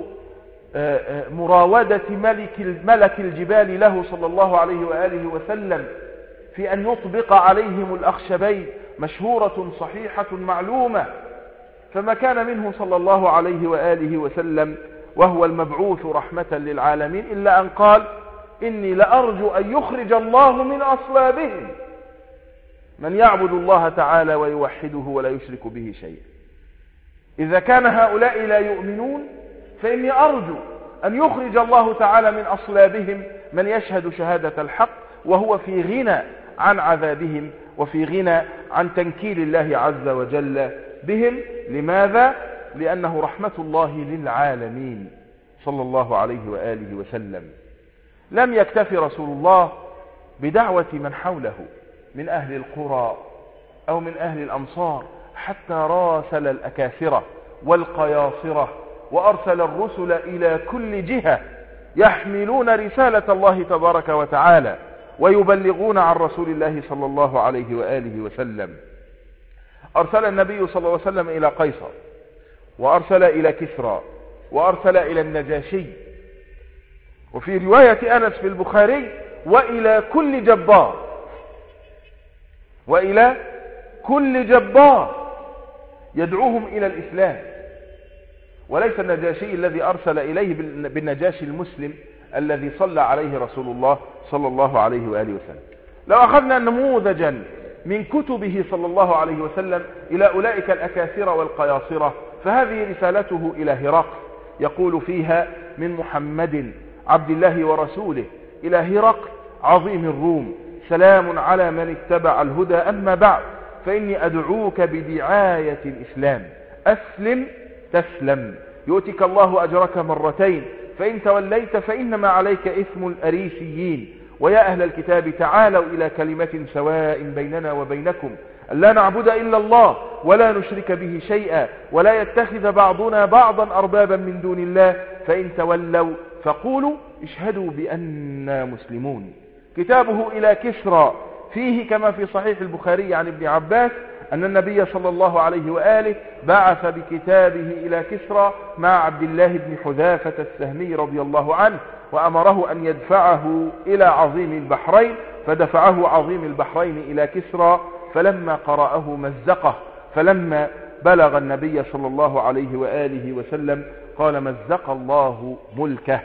مراودة ملك ملك الجبال له صلى الله عليه وآله وسلم في أن يطبق عليهم الأخشبين مشهورة صحيحة معلومة. فما كان منه صلى الله عليه وآله وسلم وهو المبعوث رحمة للعالمين إلا أن قال: إني لأرجو أن يخرج الله من أصلابهم من يعبد الله تعالى ويوحده ولا يشرك به شيئا. إذا كان هؤلاء لا يؤمنون فإني أرجو أن يخرج الله تعالى من أصلابهم من يشهد شهادة الحق وهو في غنى عن عذابهم وفي غنى عن تنكيل الله عز وجل بهم. لماذا؟ لأنه رحمة الله للعالمين صلى الله عليه وآله وسلم. لم يكتفي رسول الله بدعوة من حوله من أهل القرى أو من أهل الأمصار، حتى راسل الأكاثرة والقياصرة وأرسل الرسل إلى كل جهة يحملون رسالة الله تبارك وتعالى ويبلغون عن رسول الله صلى الله عليه وآله وسلم. أرسل النبي صلى الله عليه وسلم إلى قيصر، وأرسل إلى كسرى، وأرسل إلى النجاشي، وفي رواية أنس في البخاري: وإلى كل جبار، وإلى كل جبار يدعوهم إلى الإسلام. وليس النجاشي الذي أرسل إليه بالنجاشي المسلم الذي صلى عليه رسول الله صلى الله عليه وآله وسلم. لو أخذنا نموذجا من كتبه صلى الله عليه وسلم إلى أولئك الأكاثرة والقياصرة، فهذه رسالته إلى هرقل يقول فيها: من محمد عبد الله ورسوله إلى هرقل عظيم الروم، سلام على من اتبع الهدى، أما بعد، فإني أدعوك بدعاية الإسلام، أسلم تسلم، يؤتك الله أجرك مرتين، فإن توليت فإنما عليك إثم الأريسيين. ويا أهل الكتاب تعالوا إلى كلمة سواء بيننا وبينكم ألا نعبد إلا الله ولا نشرك به شيئا ولا يتخذ بعضنا بعضا أربابا من دون الله، فإن تولوا فقولوا اشهدوا بأننا مسلمون. كتابه إلى كسرى فيه كما في صحيح البخاري عن ابن عباس أن النبي صلى الله عليه وآله بعث بكتابه إلى كسرى مع عبد الله بن حذافة السهمي رضي الله عنه، وأمره أن يدفعه إلى عظيم البحرين، فدفعه عظيم البحرين إلى كسرى، فلما قرأه مزقه، فلما بلغ النبي صلى الله عليه وآله وسلم قال: مزق الله ملكه.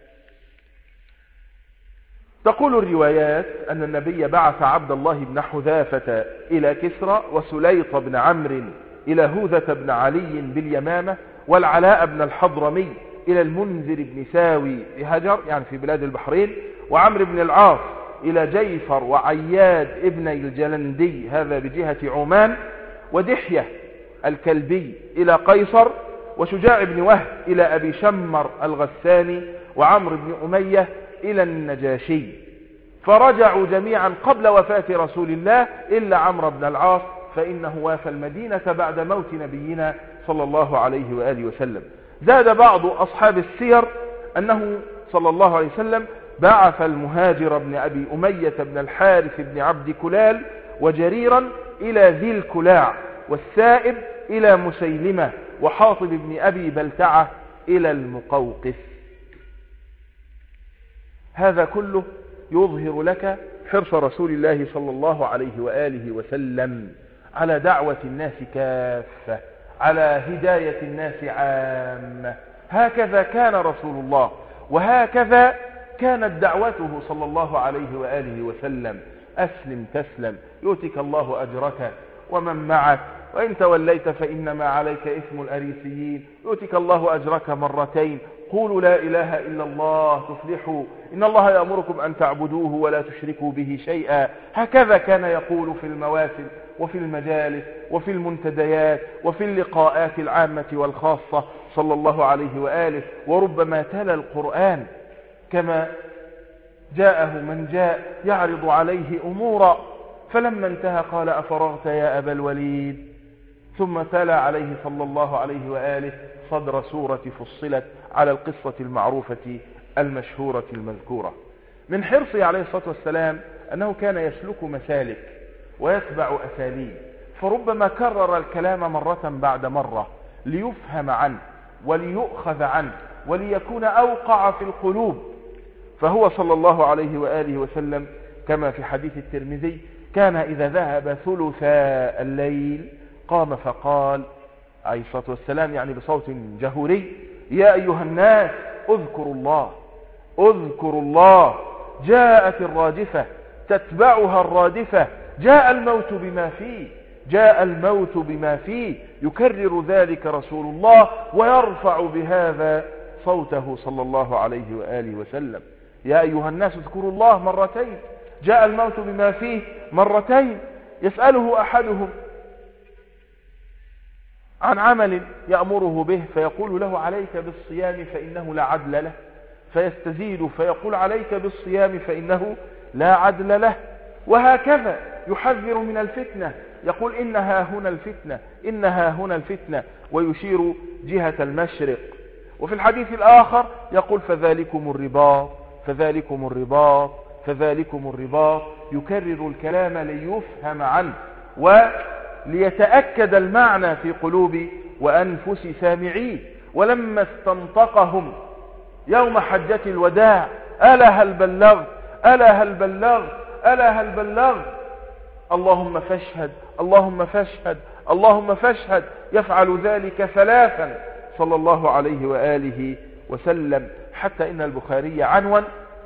تقول الروايات أن النبي بعث عبد الله بن حذافة إلى كسرى، وسليط بن عمرو إلى هوذة بن علي باليمامة، والعلاء بن الحضرمي إلى المنذر بن ساوي في هجر يعني في بلاد البحرين، وعمرو بن العاص إلى جيفر وعياد ابن الجلندي هذا بجهة عمان، ودحية الكلبي إلى قيصر، وشجاع بن وهب إلى أبي شمر الغساني، وعمرو بن أمية إلى النجاشي، فرجعوا جميعا قبل وفاة رسول الله إلا عمرو بن العاص فإنه وافى المدينة بعد موت نبينا صلى الله عليه وآله وسلم. زاد بعض أصحاب السير أنه صلى الله عليه وسلم بعث المهاجر بن أبي أمية بن الحارث بن عبد كلال وجريرا إلى ذي الكلاع، والسائب إلى مسيلمة، وحاطب بن أبي بلتعة إلى المقوقس. هذا كله يظهر لك حرص رسول الله صلى الله عليه وآله وسلم على دعوة الناس كافة، على هداية الناس عامة. هكذا كان رسول الله، وهكذا كانت دعوته صلى الله عليه وآله وسلم. أسلم تسلم يؤتك الله أجرك ومن معك، وإن توليت فإنما عليك إثم الأريسيين، يؤتك الله أجرك مرتين، قولوا لا إله إلا الله تفلحوا، إن الله يأمركم أن تعبدوه ولا تشركوا به شيئا. هكذا كان يقول في المواسم وفي المجالس وفي المنتديات وفي اللقاءات العامة والخاصة صلى الله عليه وآله. وربما تلا القرآن كما جاءه من جاء يعرض عليه أمورا، فلما انتهى قال أفرغت يا أبا الوليد، ثم تلا عليه صلى الله عليه وآله صدر سورة فصلت على القصة المعروفة المشهورة المذكورة. من حرصه عليه الصلاة والسلام أنه كان يسلك مسالك ويتبع أساليب، فربما كرر الكلام مرة بعد مرة ليفهم عنه وليؤخذ عنه وليكون أوقع في القلوب. فهو صلى الله عليه وآله وسلم كما في حديث الترمذي كان إذا ذهب ثلثاء الليل قام فقال عليه الصلاة والسلام يعني بصوت جهوري: يا أيها الناس اذكروا الله اذكروا الله، جاءت الراجفة تتبعها الرادفة، جاء الموت بما فيه جاء الموت بما فيه. يكرر ذلك رسول الله ويرفع بهذا صوته صلى الله عليه وآله وسلم. يا أيها الناس اذكروا الله مرتين، جاء الموت بما فيه مرتين. يسأله أحدهم عن عمل يأمره به فيقول له عليك بالصيام فإنه لا عدل له، فيستزيد فيقول عليك بالصيام فإنه لا عدل له. وهكذا يحذر من الفتنة، يقول إنها هنا الفتنة إنها هنا الفتنة ويشير جهة المشرق. وفي الحديث الآخر يقول فذلكم الرباط فذلكم الرباط فذلكم الرباط. يكرر الكلام ليفهم عنه وليتأكد المعنى في قلوب وأنفس سامعيه. ولما استنطقهم يوم حجة الوداع: ألا هل بلغت ألا هل بلغت ألا هل بلغت، اللهم فاشهد اللهم فاشهد اللهم فاشهد، يفعل ذلك ثلاثا صلى الله عليه وآله وسلم. حتى إن البخاري عنون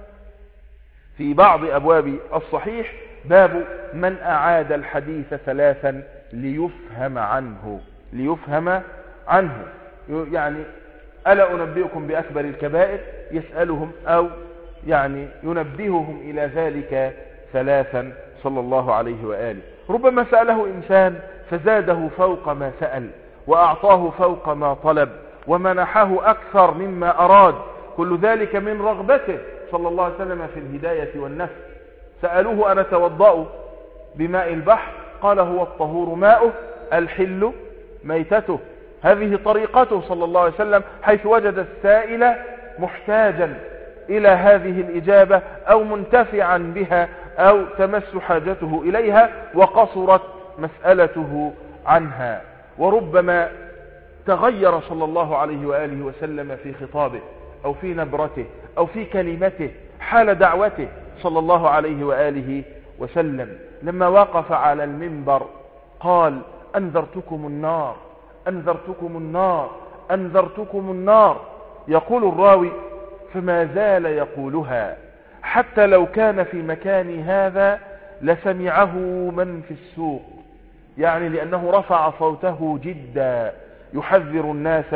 في بعض أبواب الصحيح باب من أعاد الحديث ثلاثا ليفهم عنه ليفهم عنه يعني ألا أنبئكم بأكبر الكبائر، يسألهم أو يعني ينبههم إلى ذلك ثلاثا صلى الله عليه وآله. ربما سأله إنسان فزاده فوق ما سأل وأعطاه فوق ما طلب ومنحه أكثر مما أراد، كل ذلك من رغبته صلى الله عليه وسلم في الهداية والنفس. سألوه أنا توضأ بماء البحر؟ قال هو الطهور ماؤه الحل ميتته. هذه طريقته صلى الله عليه وسلم حيث وجد السائل محتاجا إلى هذه الإجابة أو منتفعا بها أو تمس حاجته إليها وقصرت مسألته عنها. وربما تغير صلى الله عليه وآله وسلم في خطابه أو في نبرته أو في كلمته حال دعوته صلى الله عليه وآله وسلم. لما وقف على المنبر قال أنذرتكم النار أنذرتكم النار أنذرتكم النار. يقول الراوي فما زال يقولها حتى لو كان في مكان هذا لسمعه من في السوق، يعني لأنه رفع صوته جدا يحذر الناس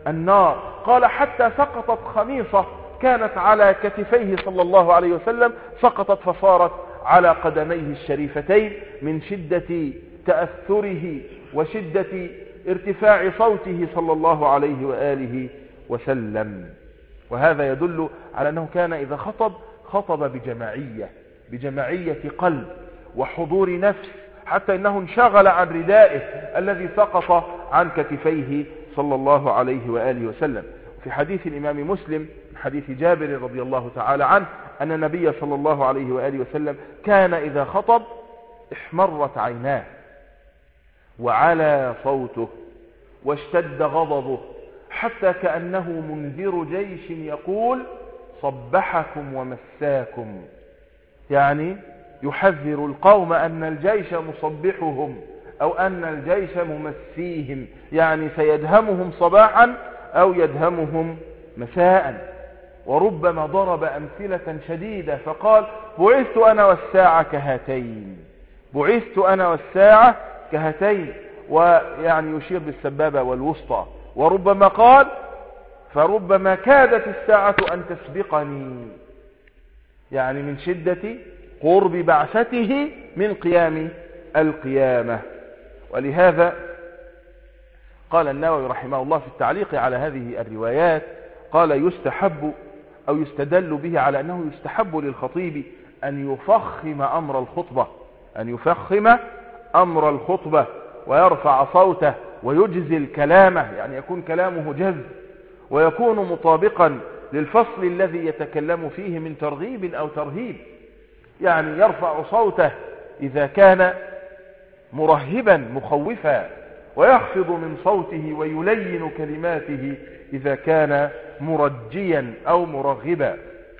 النار. قال حتى سقطت خميصة كانت على كتفيه صلى الله عليه وسلم، سقطت فصارت على قدميه الشريفتين من شدة تأثره وشدة ارتفاع صوته صلى الله عليه وآله وسلم. وهذا يدل على أنه كان إذا خطب خطب بجماعية بجماعية قلب وحضور نفس، حتى إنه انشغل عن ردائه الذي سقط عن كتفيه صلى الله عليه وآله وسلم. في حديث الإمام مسلم حديث جابر رضي الله تعالى عنه أن النبي صلى الله عليه وآله وسلم كان إذا خطب احمرت عيناه وعلى صوته واشتد غضبه، حتى كأنه منذر جيش يقول صبحكم ومساكم، يعني يحذر القوم أن الجيش مصبحهم أو أن الجيش ممسيهم، يعني سيدهمهم صباحا أو يدهمهم مساء. وربما ضرب أمثلة شديدة فقال بعثت أنا والساعة كهاتين، بعثت أنا والساعة كهاتين، ويعني يشير بالسبابة والوسطى. وربما قال فربما كادت الساعة أن تسبقني، يعني من شدة قرب بعثته من قيام القيامة. ولهذا قال النووي رحمه الله في التعليق على هذه الروايات، قال يستحب أو يستدل به على أنه يستحب للخطيب أن يفخم أمر الخطبة أن يفخم أمر الخطبة ويرفع صوته ويجزل كلامه، يعني يكون كلامه جذب ويكون مطابقا للفصل الذي يتكلم فيه من ترغيب أو ترهيب، يعني يرفع صوته إذا كان مرهبا مخوفا، ويخفض من صوته ويلين كلماته إذا كان مرجيا أو مرغبا.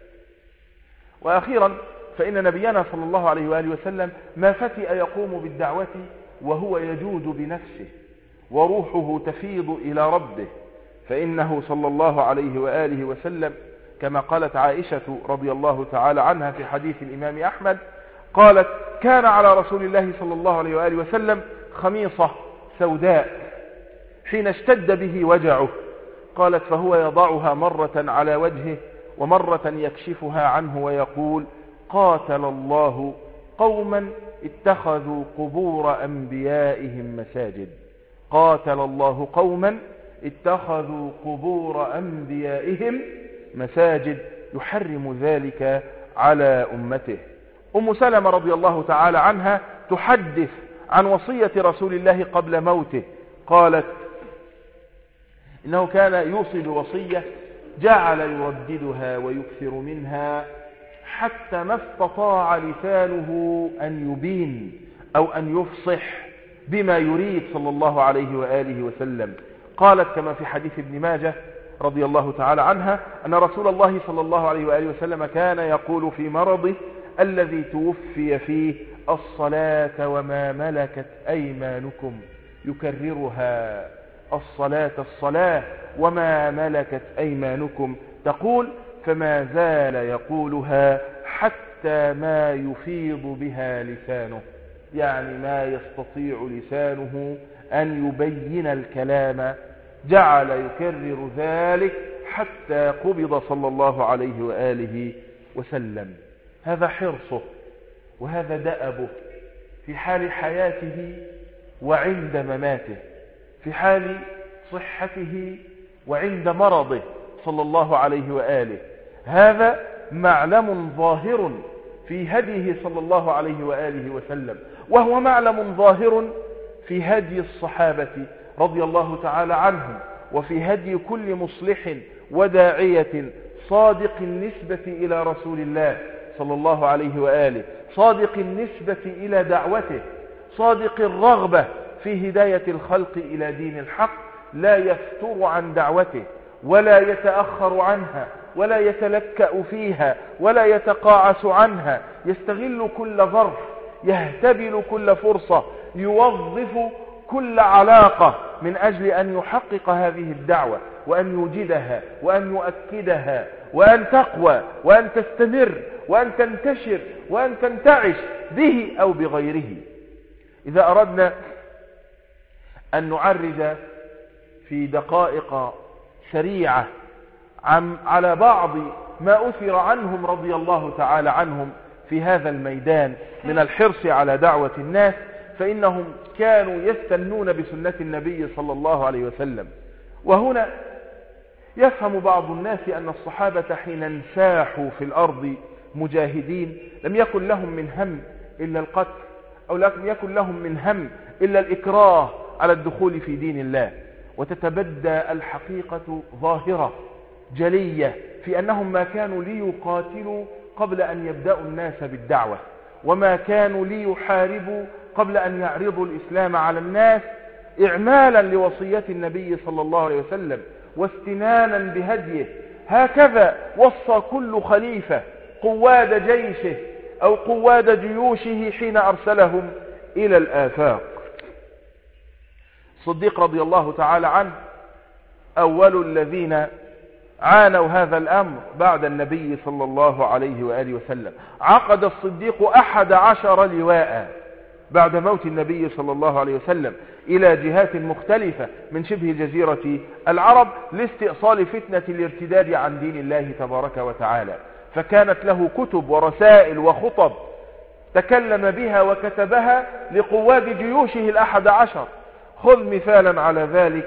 وأخيرا فإن نبينا صلى الله عليه وآله وسلم ما فتئ يقوم بالدعوة وهو يجود بنفسه وروحه تفيض إلى ربه، فإنه صلى الله عليه وآله وسلم كما قالت عائشة رضي الله تعالى عنها في حديث الإمام أحمد قالت كان على رسول الله صلى الله عليه وآله وسلم خميصة سوداء حين اشتد به وجعه، قالت فهو يضعها مرة على وجهه ومرة يكشفها عنه ويقول قاتل الله قوما اتخذوا قبور أنبيائهم مساجد، قاتل الله قوما اتخذوا قبور أنبيائهم مساجد، يحرم ذلك على أمته. أم سلمة رضي الله تعالى عنها تحدث عن وصية رسول الله قبل موته، قالت إنه كان يوصي بوصية جعل يرددها ويكثر منها حتى ما استطاع لسانه أن يبين أو أن يفصح بما يريد صلى الله عليه وآله وسلم. قالت كما في حديث ابن ماجه رضي الله تعالى عنها أن رسول الله صلى الله عليه وآله وسلم كان يقول في مرضه الذي توفي فيه الصلاة وما ملكت أيمانكم، يكررها الصلاة الصلاة وما ملكت أيمانكم، تقول فما زال يقولها حتى ما يفيض بها لسانه، يعني ما يستطيع لسانه أن يبين الكلام، جعل يكرر ذلك حتى قبض صلى الله عليه وآله وسلم. هذا حرصه وهذا دأبه في حال حياته وعند مماته، في حال صحته وعند مرضه صلى الله عليه وآله. هذا معلم ظاهر في هديه صلى الله عليه وآله وسلم، وهو معلم ظاهر في هدي الصحابة رضي الله تعالى عنهم، وفي هدي كل مصلح وداعية صادق النسبة إلى رسول الله صلى الله عليه وآله، صادق النسبة إلى دعوته، صادق الرغبة في هداية الخلق إلى دين الحق، لا يفتر عن دعوته ولا يتأخر عنها ولا يتلكأ فيها ولا يتقاعس عنها، يستغل كل ظرف، يهتبل كل فرصة، يوظف كل علاقة من أجل أن يحقق هذه الدعوة وأن يوجدها وأن يؤكدها وأن تقوى وأن تستمر وأن تنتشر وأن تنتعش به أو بغيره. إذا أردنا أن نعرج في دقائق سريعة عن على بعض ما أثر عنهم رضي الله تعالى عنهم في هذا الميدان من الحرص على دعوة الناس، فإنهم كانوا يستنون بسنة النبي صلى الله عليه وسلم. وهنا يفهم بعض الناس أن الصحابة حين انساحوا في الأرض مجاهدين لم يكن لهم من هم إلا القتل، أو لم يكن لهم من هم إلا الإكراه على الدخول في دين الله. وتتبدى الحقيقة ظاهرة جلية في أنهم ما كانوا ليقاتلوا قبل أن يبدأوا الناس بالدعوة، وما كانوا ليحاربوا قبل أن يعرضوا الإسلام على الناس، إعمالا لوصية النبي صلى الله عليه وسلم واستنانا بهديه. هكذا وصى كل خليفة قواد جيشه أو قواد جيوشه حين أرسلهم إلى الآفاق. الصديق رضي الله تعالى عنه أول الذين عانوا هذا الأمر بعد النبي صلى الله عليه وآله وسلم. عقد الصديق أحد عشر لواء بعد موت النبي صلى الله عليه وسلم إلى جهات مختلفة من شبه جزيرة العرب لاستئصال فتنة الارتداد عن دين الله تبارك وتعالى. فكانت له كتب ورسائل وخطب تكلم بها وكتبها لقواد جيوشه الأحد عشر. خذ مثالا على ذلك،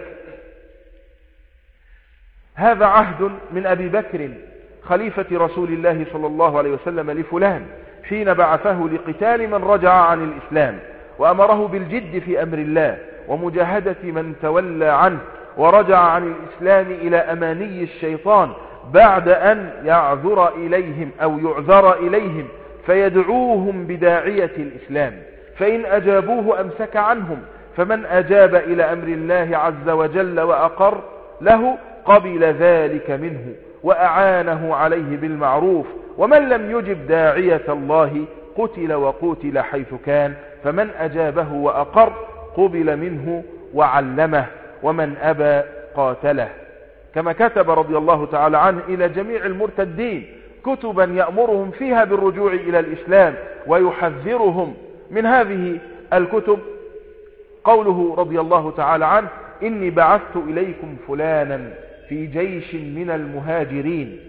هذا عهد من أبي بكر خليفة رسول الله صلى الله عليه وسلم لفلان حين بعثه لقتال من رجع عن الإسلام، وأمره بالجد في أمر الله ومجاهدة من تولى عنه ورجع عن الإسلام إلى أماني الشيطان بعد أن يعذر إليهم أو يعذر إليهم فيدعوهم بداعية الإسلام، فإن أجابوه أمسك عنهم، فمن أجاب إلى أمر الله عز وجل وأقر له قبل ذلك منه وأعانه عليه بالمعروف، ومن لم يجب داعية الله قتل وقتل حيث كان، فمن أجابه وأقر قبل منه وعلمه، ومن أبى قاتله. كما كتب رضي الله تعالى عنه إلى جميع المرتدين كتبا يأمرهم فيها بالرجوع إلى الإسلام ويحذرهم من هذه الكتب. قوله رضي الله تعالى عنه: إني بعثت إليكم فلانا في جيش من المهاجرين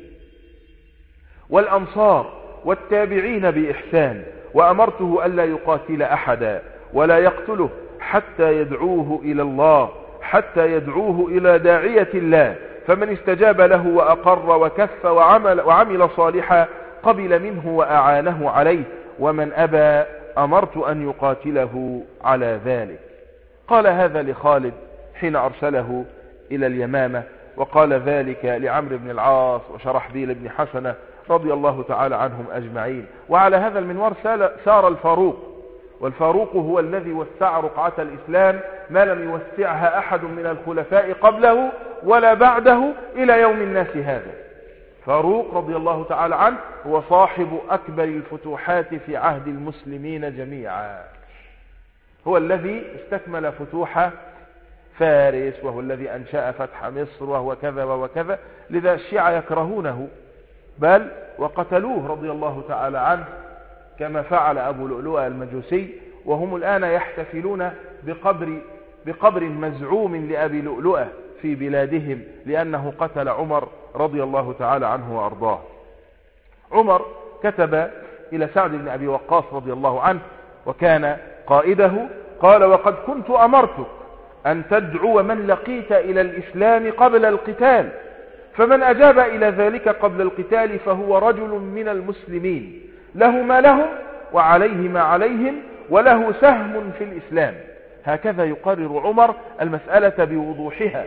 والأنصار والتابعين بإحسان، وأمرته ألا يقاتل أحدا ولا يقتله حتى يدعوه إلى الله حتى يدعوه إلى داعية الله، فمن استجاب له وأقر وكف وعمل, وعمل صالحا قبل منه وأعانه عليه، ومن أبى أمرت أن يقاتله على ذلك. قال هذا لخالد حين أرسله إلى اليمامة، وقال ذلك لعمرو بن العاص وشرحبيل بن حسنة رضي الله تعالى عنهم أجمعين. وعلى هذا المنوار سار الفاروق، والفاروق هو الذي وسع رقعة الإسلام ما لم يوسعها أحد من الخلفاء قبله ولا بعده إلى يوم الناس هذا. فاروق رضي الله تعالى عنه هو صاحب أكبر الفتوحات في عهد المسلمين جميعا، هو الذي استكمل فتوح فارس، وهو الذي أنشأ فتح مصر، وهو كذا وكذا. لذا الشيعة يكرهونه بل وقتلوه رضي الله تعالى عنه كما فعل أبو لؤلؤة المجوسي، وهم الآن يحتفلون بقبر, بقبر مزعوم لأبي لؤلؤة في بلادهم لأنه قتل عمر رضي الله تعالى عنه وأرضاه. عمر كتب إلى سعد بن أبي وقاص رضي الله عنه وكان قائده، قال: وقد كنت أمرتك أن تدعو من لقيت إلى الإسلام قبل القتال، فمن أجاب إلى ذلك قبل القتال فهو رجل من المسلمين، له ما لهم وعليه ما عليهم وله سهم في الإسلام. هكذا يقرر عمر المسألة بوضوحها.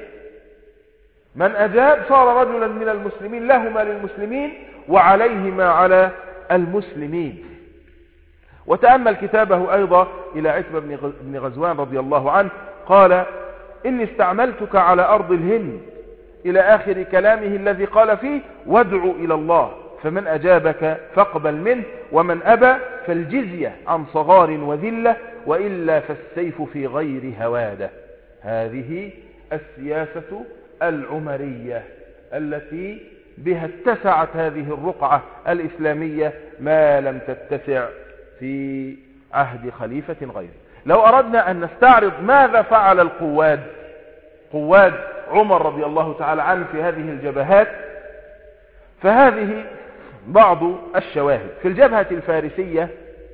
من أجاب صار رجلا من المسلمين، له ما للمسلمين وعليه ما على المسلمين. وتأمل كتابه أيضا إلى عتبة بن غزوان رضي الله عنه، قال: إني استعملتك على أرض الهند، إلى آخر كلامه الذي قال فيه: وادعو إلى الله، فمن أجابك فاقبل منه، ومن أبى فالجزية عن صغار وذلة، وإلا فالسيف في غير هوادة. هذه السياسة العمرية التي بها اتسعت هذه الرقعة الإسلامية ما لم تتسع في عهد خليفة غيره. لو أردنا أن نستعرض ماذا فعل القواد قواد عمر رضي الله تعالى عنه في هذه الجبهات. فهذه بعض الشواهد. في الجبهة الفارسية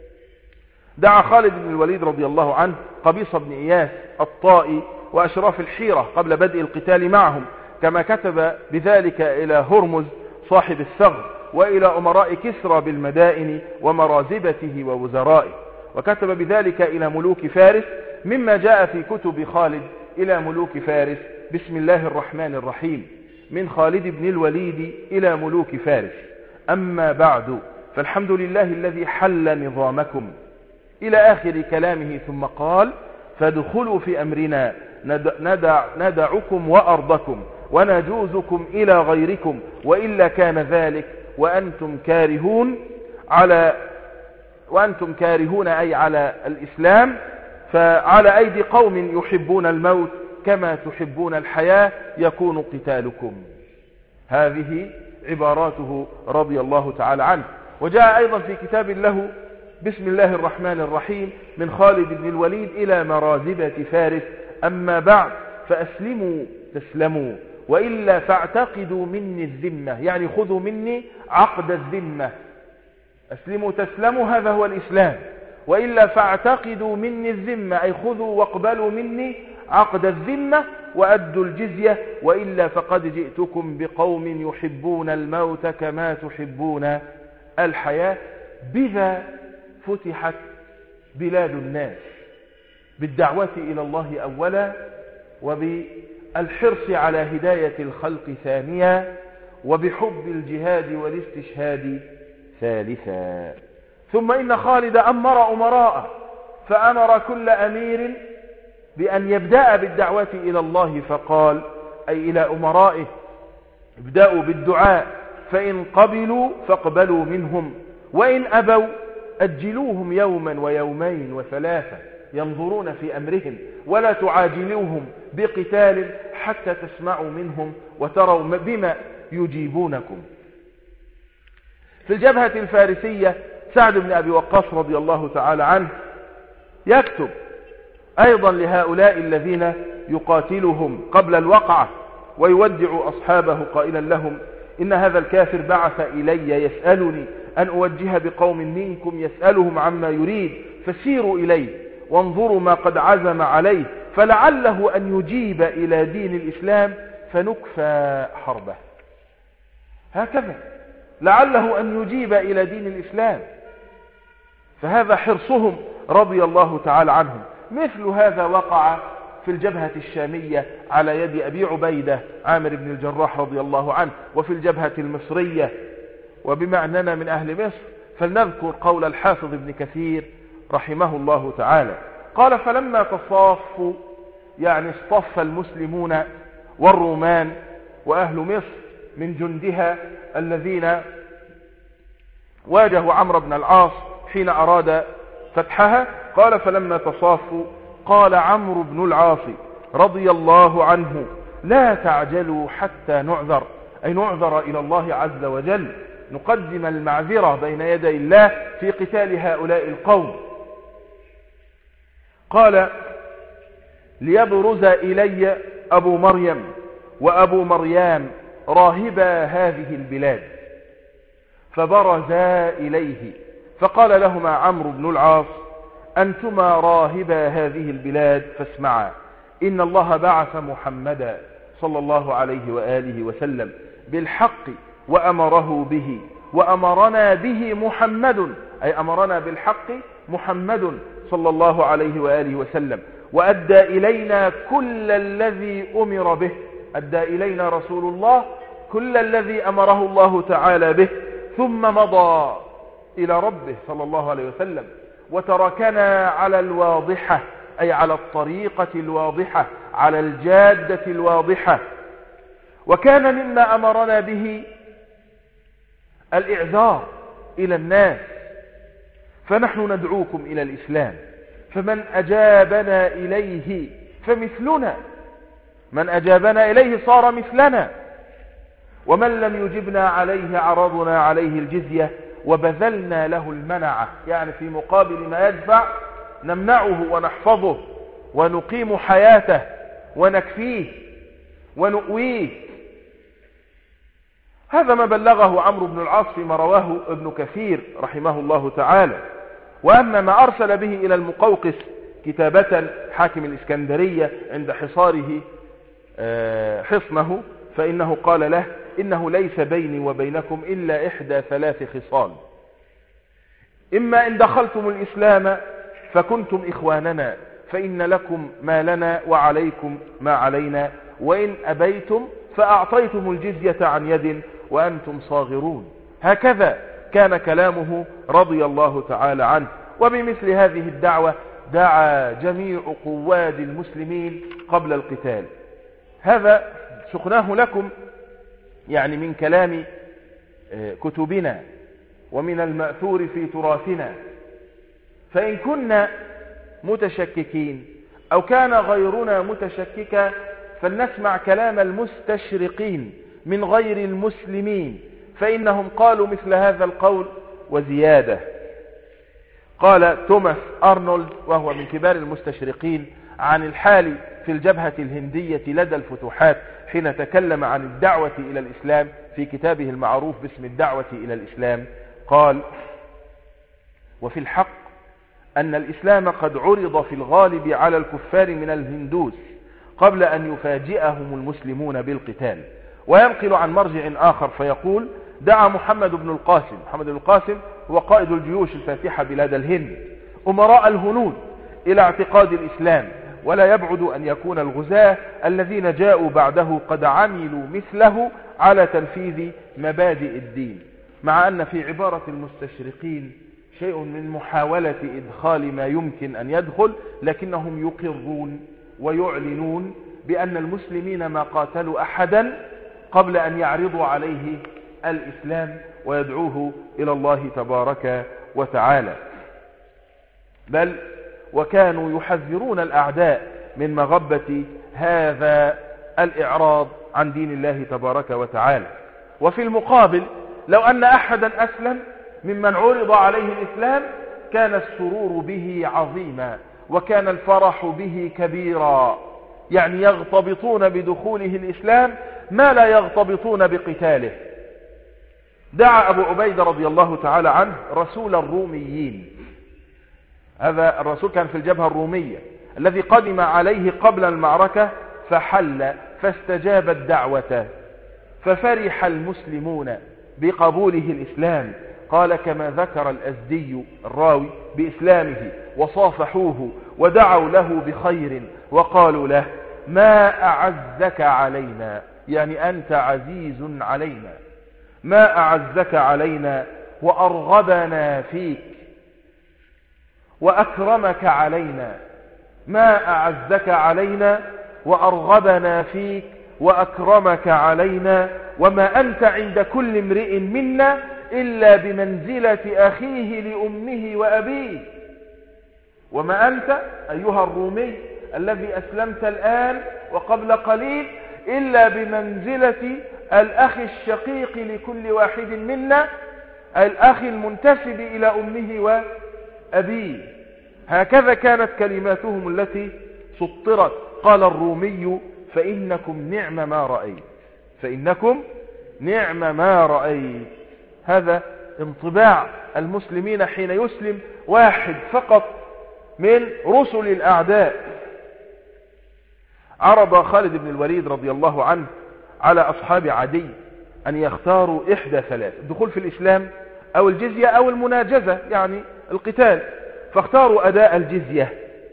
دعا خالد بن الوليد رضي الله عنه قبيصة بن إياس الطائي وأشراف الحيرة قبل بدء القتال معهم، كما كتب بذلك إلى هرمز صاحب الثغر وإلى أمراء كسرى بالمدائن ومرازبته ووزرائه، وكتب بذلك إلى ملوك فارس، مما جاء في كتب خالد إلى ملوك فارس: بسم الله الرحمن الرحيم، من خالد بن الوليد إلى ملوك فارس. أما بعد، فالحمد لله الذي حل نظامكم، إلى آخر كلامه. ثم قال: فادخلوا في أمرنا ندع ندعكم وأرضكم ونجوزكم إلى غيركم، وإلا كان ذلك وأنتم كارهون على وأنتم كارهون أي على الإسلام، فعلى أيدي قوم يحبون الموت كما تحبون الحياة يكون قتالكم. هذه عباراته رضي الله تعالى عنه. وجاء أيضا في كتاب له: بسم الله الرحمن الرحيم، من خالد بن الوليد إلى مرازبة فارس. أما بعد، فأسلموا تسلموا، وإلا فاعتقدوا مني الذمة، يعني خذوا مني عقد الذمة. أسلموا تسلموا، هذا هو الإسلام. وإلا فاعتقدوا مني الذمة، أي خذوا واقبلوا مني عقد الذمة وأدوا الجزية، وإلا فقد جئتكم بقوم يحبون الموت كما تحبون الحياة. بذا فتحت بلاد الناس، بالدعوة إلى الله أولا، وبالحرص على هداية الخلق ثانيا، وبحب الجهاد والاستشهاد ثالثا. ثم إن خالد أمر أمراءه، فأمر كل أمير بأن يبدأ بالدعوة إلى الله، فقال أي إلى أمرائه: ابدأوا بالدعاء، فإن قبلوا فاقبلوا منهم، وإن أبوا أجلوهم يوما ويومين وثلاثة، ينظرون في أمرهم، ولا تعاجلوهم بقتال حتى تسمعوا منهم وتروا بما يجيبونكم. في الجبهة الفارسية سعد بن أبي وقاص رضي الله تعالى عنه يكتب أيضا لهؤلاء الذين يقاتلهم قبل الوقعة، ويودع أصحابه قائلا لهم: إن هذا الكافر بعث إلي يسألني أن أوجه بقوم منكم يسألهم عما يريد، فسيروا إليه وانظروا ما قد عزم عليه، فلعله أن يجيب إلى دين الإسلام فنكفى حربه. هكذا لعله أن يجيب إلى دين الإسلام. فهذا حرصهم رضي الله تعالى عنهم. مثل هذا وقع في الجبهة الشامية على يد أبي عبيدة عامر بن الجراح رضي الله عنه، وفي الجبهة المصرية. وبما أننا من أهل مصر فلنذكر قول الحافظ ابن كثير رحمه الله تعالى، قال: فلما تصافوا، يعني اصطف المسلمون والرومان وأهل مصر من جندها الذين واجهوا عمرو بن العاص حين أراد فتحها، قال: فلما تصافوا قال عمرو بن العاص رضي الله عنه: لا تعجلوا حتى نعذر، أي نعذر إلى الله عز وجل، نقدم المعذرة بين يدي الله في قتال هؤلاء القوم. قال: ليبرز إلي أبو مريم وأبو مريم راهبا هذه البلاد، فبرزا إليه، فقال لهما عمرو بن العاص: أنتما راهبا هذه البلاد، فاسمعا، إن الله بعث محمدا صلى الله عليه وآله وسلم بالحق وأمره به، وأمرنا به محمد، أي أمرنا بالحق محمد صلى الله عليه وآله وسلم، وأدى إلينا كل الذي أمر به، أدى إلينا رسول الله كل الذي أمره الله تعالى به، ثم مضى إلى ربه صلى الله عليه وسلم، وتركنا على الواضحة، أي على الطريقة الواضحة، على الجادة الواضحة. وكان مما أمرنا به الإعذار إلى الناس، فنحن ندعوكم إلى الإسلام، فمن أجابنا إليه فمثلنا، من أجابنا إليه صار مثلنا، ومن لم يجبنا عليه عرضنا عليه الجزية وبذلنا له المنعة، يعني في مقابل ما يدفع نمنعه ونحفظه ونقيم حياته ونكفيه. ونؤويك. هذا ما بلغه عمرو بن العاص فيما رواه ابن كثير رحمه الله تعالى. وأما ما أرسل به إلى المقوقس كتابة حاكم الإسكندرية عند حصاره حصنه، فإنه قال له: إنه ليس بيني وبينكم إلا إحدى ثلاث خصال: إما إن دخلتم الإسلام فكنتم إخواننا فإن لكم ما لنا وعليكم ما علينا، وإن أبيتم فأعطيتم الجزية عن يد وأنتم صاغرون. هكذا كان كلامه رضي الله تعالى عنه. وبمثل هذه الدعوة دعا جميع قواد المسلمين قبل القتال. هذا سقناه لكم يعني من كلام كتبنا ومن المأثور في تراثنا. فإن كنا متشككين أو كان غيرنا متشككا فلنسمع كلام المستشرقين من غير المسلمين، فإنهم قالوا مثل هذا القول وزيادة. قال توماس أرنولد وهو من كبار المستشرقين عن الحال في الجبهة الهندية لدى الفتوحات حين تكلم عن الدعوة إلى الإسلام في كتابه المعروف باسم الدعوة إلى الإسلام، قال: وفي الحق أن الإسلام قد عرض في الغالب على الكفار من الهندوس قبل أن يفاجئهم المسلمون بالقتال. وينقل عن مرجع آخر فيقول: دعا محمد بن القاسم، محمد بن القاسم هو قائد الجيوش الفاتحة بلاد الهند، أمراء الهنود إلى اعتقاد الإسلام، ولا يبعد أن يكون الغزاة الذين جاءوا بعده قد عملوا مثله على تنفيذ مبادئ الدين. مع أن في عبارة المستشرقين شيء من محاولة إدخال ما يمكن أن يدخل، لكنهم يقرون ويعلنون بأن المسلمين ما قاتلوا أحدا قبل أن يعرضوا عليه الإسلام ويدعوه إلى الله تبارك وتعالى، بل وكانوا يحذرون الأعداء من مغبة هذا الإعراض عن دين الله تبارك وتعالى. وفي المقابل لو أن أحدا أسلم ممن عرض عليه الإسلام كان السرور به عظيما وكان الفرح به كبيرا، يعني يغتبطون بدخوله الإسلام ما لا يغتبطون بقتاله. دعا أبو عبيدة رضي الله تعالى عنه رسول الروميين، هذا الرسول كان في الجبهة الرومية الذي قدم عليه قبل المعركة فحل فاستجاب الدعوة، ففرح المسلمون بقبوله الإسلام. قال: كما ذكر الأزدي الراوي بإسلامه وصافحوه ودعوا له بخير وقالوا له: ما أعزك علينا، يعني أنت عزيز علينا، ما أعزك علينا وأرغبنا فيك وأكرمك علينا، ما أعزك علينا وأرغبنا فيك وأكرمك علينا، وما أنت عند كل امرئ منا إلا بمنزلة أخيه لأمه وأبيه. وما أنت أيها الرومي الذي أسلمت الآن وقبل قليل إلا بمنزلة الأخ الشقيق لكل واحد منا، الأخ المنتسب إلى أمه وأبيه. هكذا كانت كلماتهم التي سطرت. قال الرومي: فإنكم نعم ما رأيت، فإنكم نعم ما رأيت. هذا انطباع المسلمين حين يسلم واحد فقط من رسل الأعداء. عرض خالد بن الوليد رضي الله عنه على أصحاب عدي أن يختاروا إحدى ثلاث: الدخول في الإسلام أو الجزية أو المناجزة يعني القتال، فاختاروا أداء الجزية.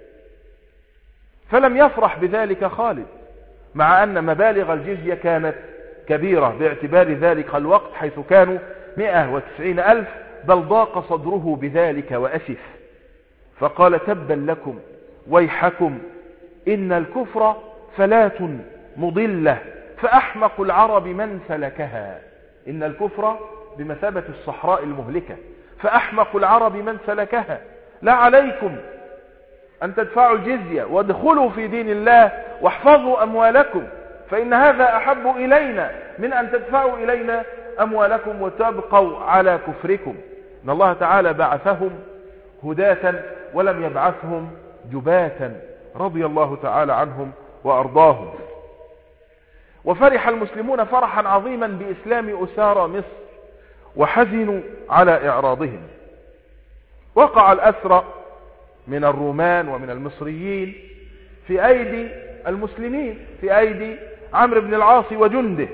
فلم يفرح بذلك خالد، مع أن مبالغ الجزية كانت كبيرة باعتبار ذلك الوقت حيث كانوا مئة وتسعين ألف، بل ضاق صدره بذلك وأسف، فقال: تبا لكم ويحكم، إن الكفر فلاة مضلة فأحمق العرب من سلكها. إن الكفر بمثابة الصحراء المهلكة، فأحمق العرب من سلكها. لا عليكم أن تدفعوا الجزية وادخلوا في دين الله واحفظوا أموالكم، فإن هذا أحب إلينا من أن تدفعوا إلينا أموالكم وتبقوا على كفركم. إن الله تعالى بعثهم هداة ولم يبعثهم جباتا، رضي الله تعالى عنهم وأرضاهم. وفرح المسلمون فرحا عظيما بإسلام أسارى مصر وحزنوا على إعراضهم. وقع الأسرى من الرومان ومن المصريين في أيدي المسلمين، في أيدي عمرو بن العاص وجنده،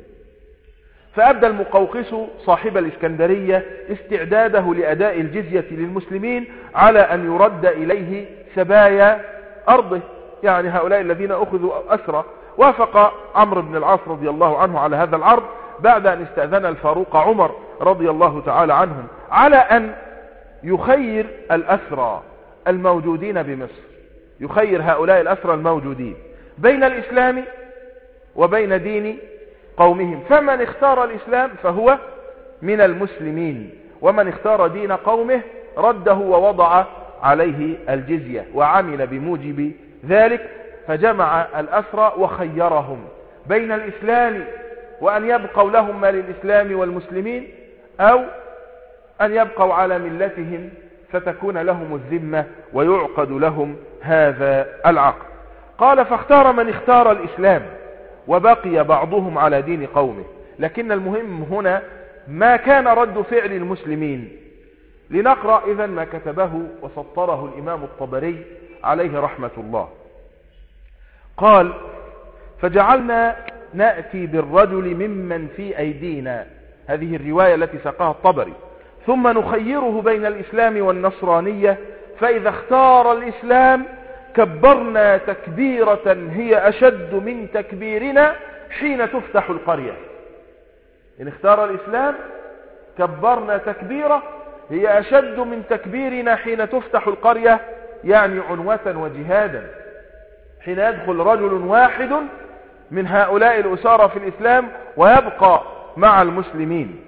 فأبدى المقوقس صاحب الإسكندرية استعداده لأداء الجزية للمسلمين على أن يرد إليه سبايا أرضه، يعني هؤلاء الذين أخذوا أسرى. وافق عمرو بن العاص رضي الله عنه على هذا العرض بعد أن استأذن الفاروق عمر رضي الله تعالى عنهم على أن يخير الأسرى الموجودين بمصر، يخير هؤلاء الأسرى الموجودين بين الإسلام وبين دين قومهم، فمن اختار الإسلام فهو من المسلمين، ومن اختار دين قومه رده ووضع عليه الجزية، وعمل بموجب ذلك. فجمع الأسرى وخيرهم بين الإسلام وأن يبقوا لهم ما للإسلام والمسلمين، أو أن يبقوا على ملتهم فتكون لهم الذمة ويعقد لهم هذا العقد. قال فاختار من اختار الإسلام وبقي بعضهم على دين قومه. لكن المهم هنا ما كان رد فعل المسلمين. لنقرأ إذن ما كتبه وسطره الإمام الطبري عليه رحمة الله. قال فجعلنا نأتي بالرجل ممن في أيدينا، هذه الرواية التي ساقها الطبري، ثم نخيره بين الإسلام والنصرانية، فإذا اختار الإسلام كبرنا تكبيرة هي أشد من تكبيرنا حين تفتح القرية. إن اختار الإسلام كبرنا تكبيرة هي أشد من تكبيرنا حين تفتح القرية، يعني عنوة وجهادا، حين يدخل رجل واحد من هؤلاء الأسارى في الإسلام ويبقى مع المسلمين.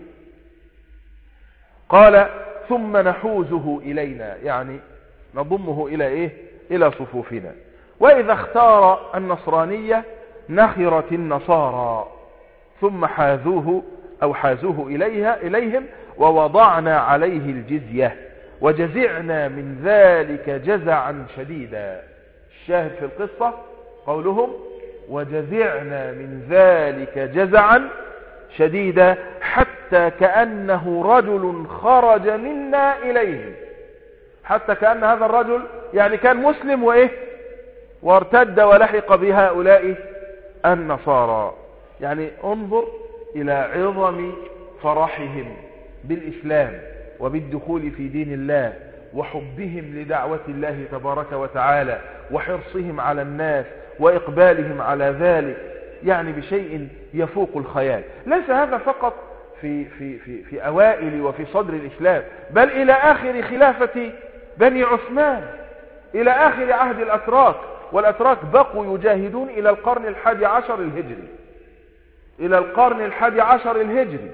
قال ثم نحوزه إلينا، يعني نضمه إلى إيه؟ إلى صفوفنا. وإذا اختار النصرانية نخرت النصارى، ثم حاذوه أو حازوه إليها إليهم ووضعنا عليه الجزية وجزعنا من ذلك جزعا شديدا. الشاهد في القصة قولهم وجزعنا من ذلك جزعا شديدا حتى كأنه رجل خرج منا إليه، حتى كأن هذا الرجل يعني كان مسلم وإيه وارتد ولحق بهؤلاء النصارى. يعني انظر إلى عظم فرحهم بالإسلام وبالدخول في دين الله وحبهم لدعوة الله تبارك وتعالى وحرصهم على الناس وإقبالهم على ذلك، يعني بشيء يفوق الخيال. ليس هذا فقط في, في, في, في أوائل وفي صدر الإسلام، بل إلى آخر خلافة بني عثمان، إلى آخر عهد الأتراك. والأتراك بقوا يجاهدون إلى القرن الحادي عشر الهجري، إلى القرن الحادي عشر الهجري،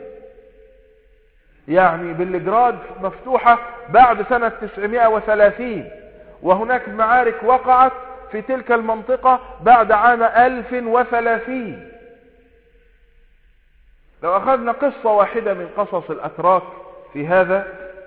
يعني بلجراد مفتوحة بعد سنة تسعمائة وثلاثين، وهناك معارك وقعت في تلك المنطقة بعد عام ألف وثلاثين. لو أخذنا قصة واحدة من قصص الأتراك في هذا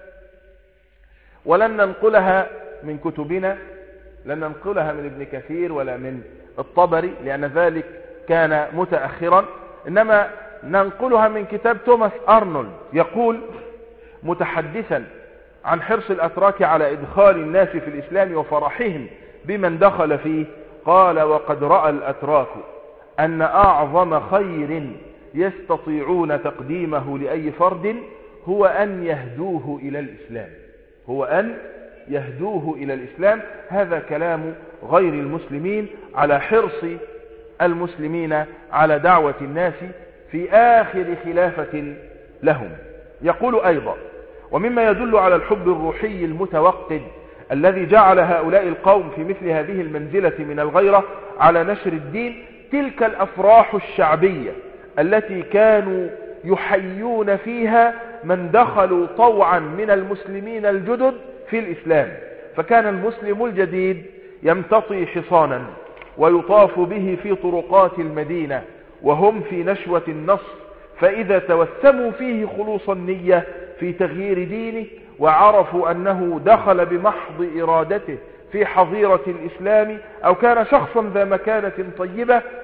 ولن ننقلها من كتبنا، لن ننقلها من ابن كثير ولا من الطبري لأن ذلك كان متأخرا، إنما ننقلها من كتاب توماس أرنولد، يقول متحدثا عن حرص الأتراك على إدخال الناس في الإسلام وفرحهم بمن دخل فيه، قال وقد رأى الأتراك أن أعظم خير يستطيعون تقديمه لأي فرد هو أن يهدوه إلى الإسلام، هو أن يهدوه إلى الإسلام. هذا كلام غير المسلمين على حرص المسلمين على دعوة الناس في آخر خلافة لهم. يقول أيضا ومما يدل على الحب الروحي المتوقد الذي جعل هؤلاء القوم في مثل هذه المنزلة من الغيرة على نشر الدين تلك الأفراح الشعبية التي كانوا يحيون فيها من دخلوا طوعا من المسلمين الجدد في الإسلام. فكان المسلم الجديد يمتطي حصانا ويطاف به في طرقات المدينة وهم في نشوة النصر، فإذا توسموا فيه خلوص النية في تغيير دينه وعرفوا أنه دخل بمحض إرادته في حظيرة الإسلام أو كان شخصا ذا مكانة طيبة،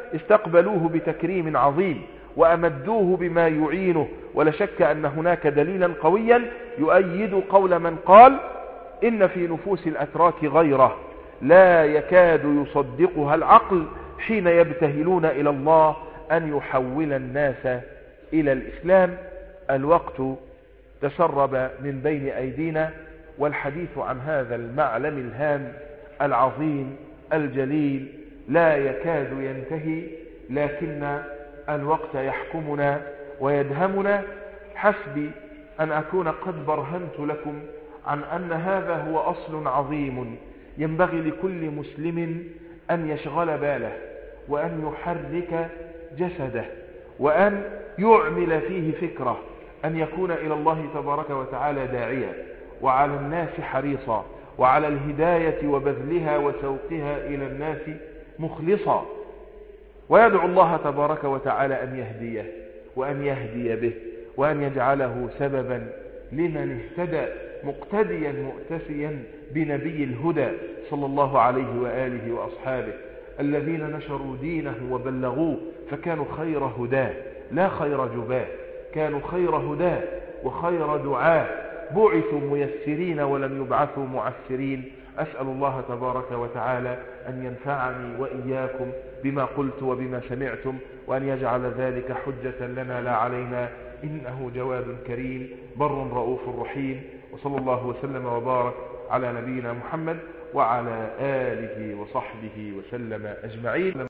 استقبلوه بتكريم عظيم وأمدوه بما يعينه، ولا شك أن هناك دليلا قويا يؤيد قول من قال إن في نفوس الأتراك غيره لا يكاد يصدقها العقل حين يبتهلون إلى الله أن يحول الناس إلى الإسلام. الوقت تسرب من بين أيدينا، والحديث عن هذا المعلم الهام العظيم الجليل لا يكاد ينتهي، لكن الوقت يحكمنا ويدهمنا. حسبي أن أكون قد برهنت لكم عن أن هذا هو أصل عظيم ينبغي لكل مسلم أن يشغل باله وأن يحرك جسده وأن يعمل فيه فكره، أن يكون إلى الله تبارك وتعالى داعيا، وعلى الناس حريصا، وعلى الهداية وبذلها وسوقها إلى الناس مخلصا، ويدعو الله تبارك وتعالى أن يهديه وأن يهدي به وأن يجعله سببا لمن اهتدى مقتديا مؤتسيا بنبي الهدى صلى الله عليه وآله وأصحابه الذين نشروا دينه وبلغوه، فكانوا خير هداه لا خير جباه، كانوا خير هداه وخير دعاه، بعثوا ميسرين ولم يبعثوا معسرين. أسأل الله تبارك وتعالى أن ينفعني وإياكم بما قلت وبما سمعتم، وأن يجعل ذلك حجة لنا لا علينا، إنه جواد كريم بر رؤوف رحيم. وصلى الله وسلم وبارك على نبينا محمد وعلى آله وصحبه وسلم أجمعين.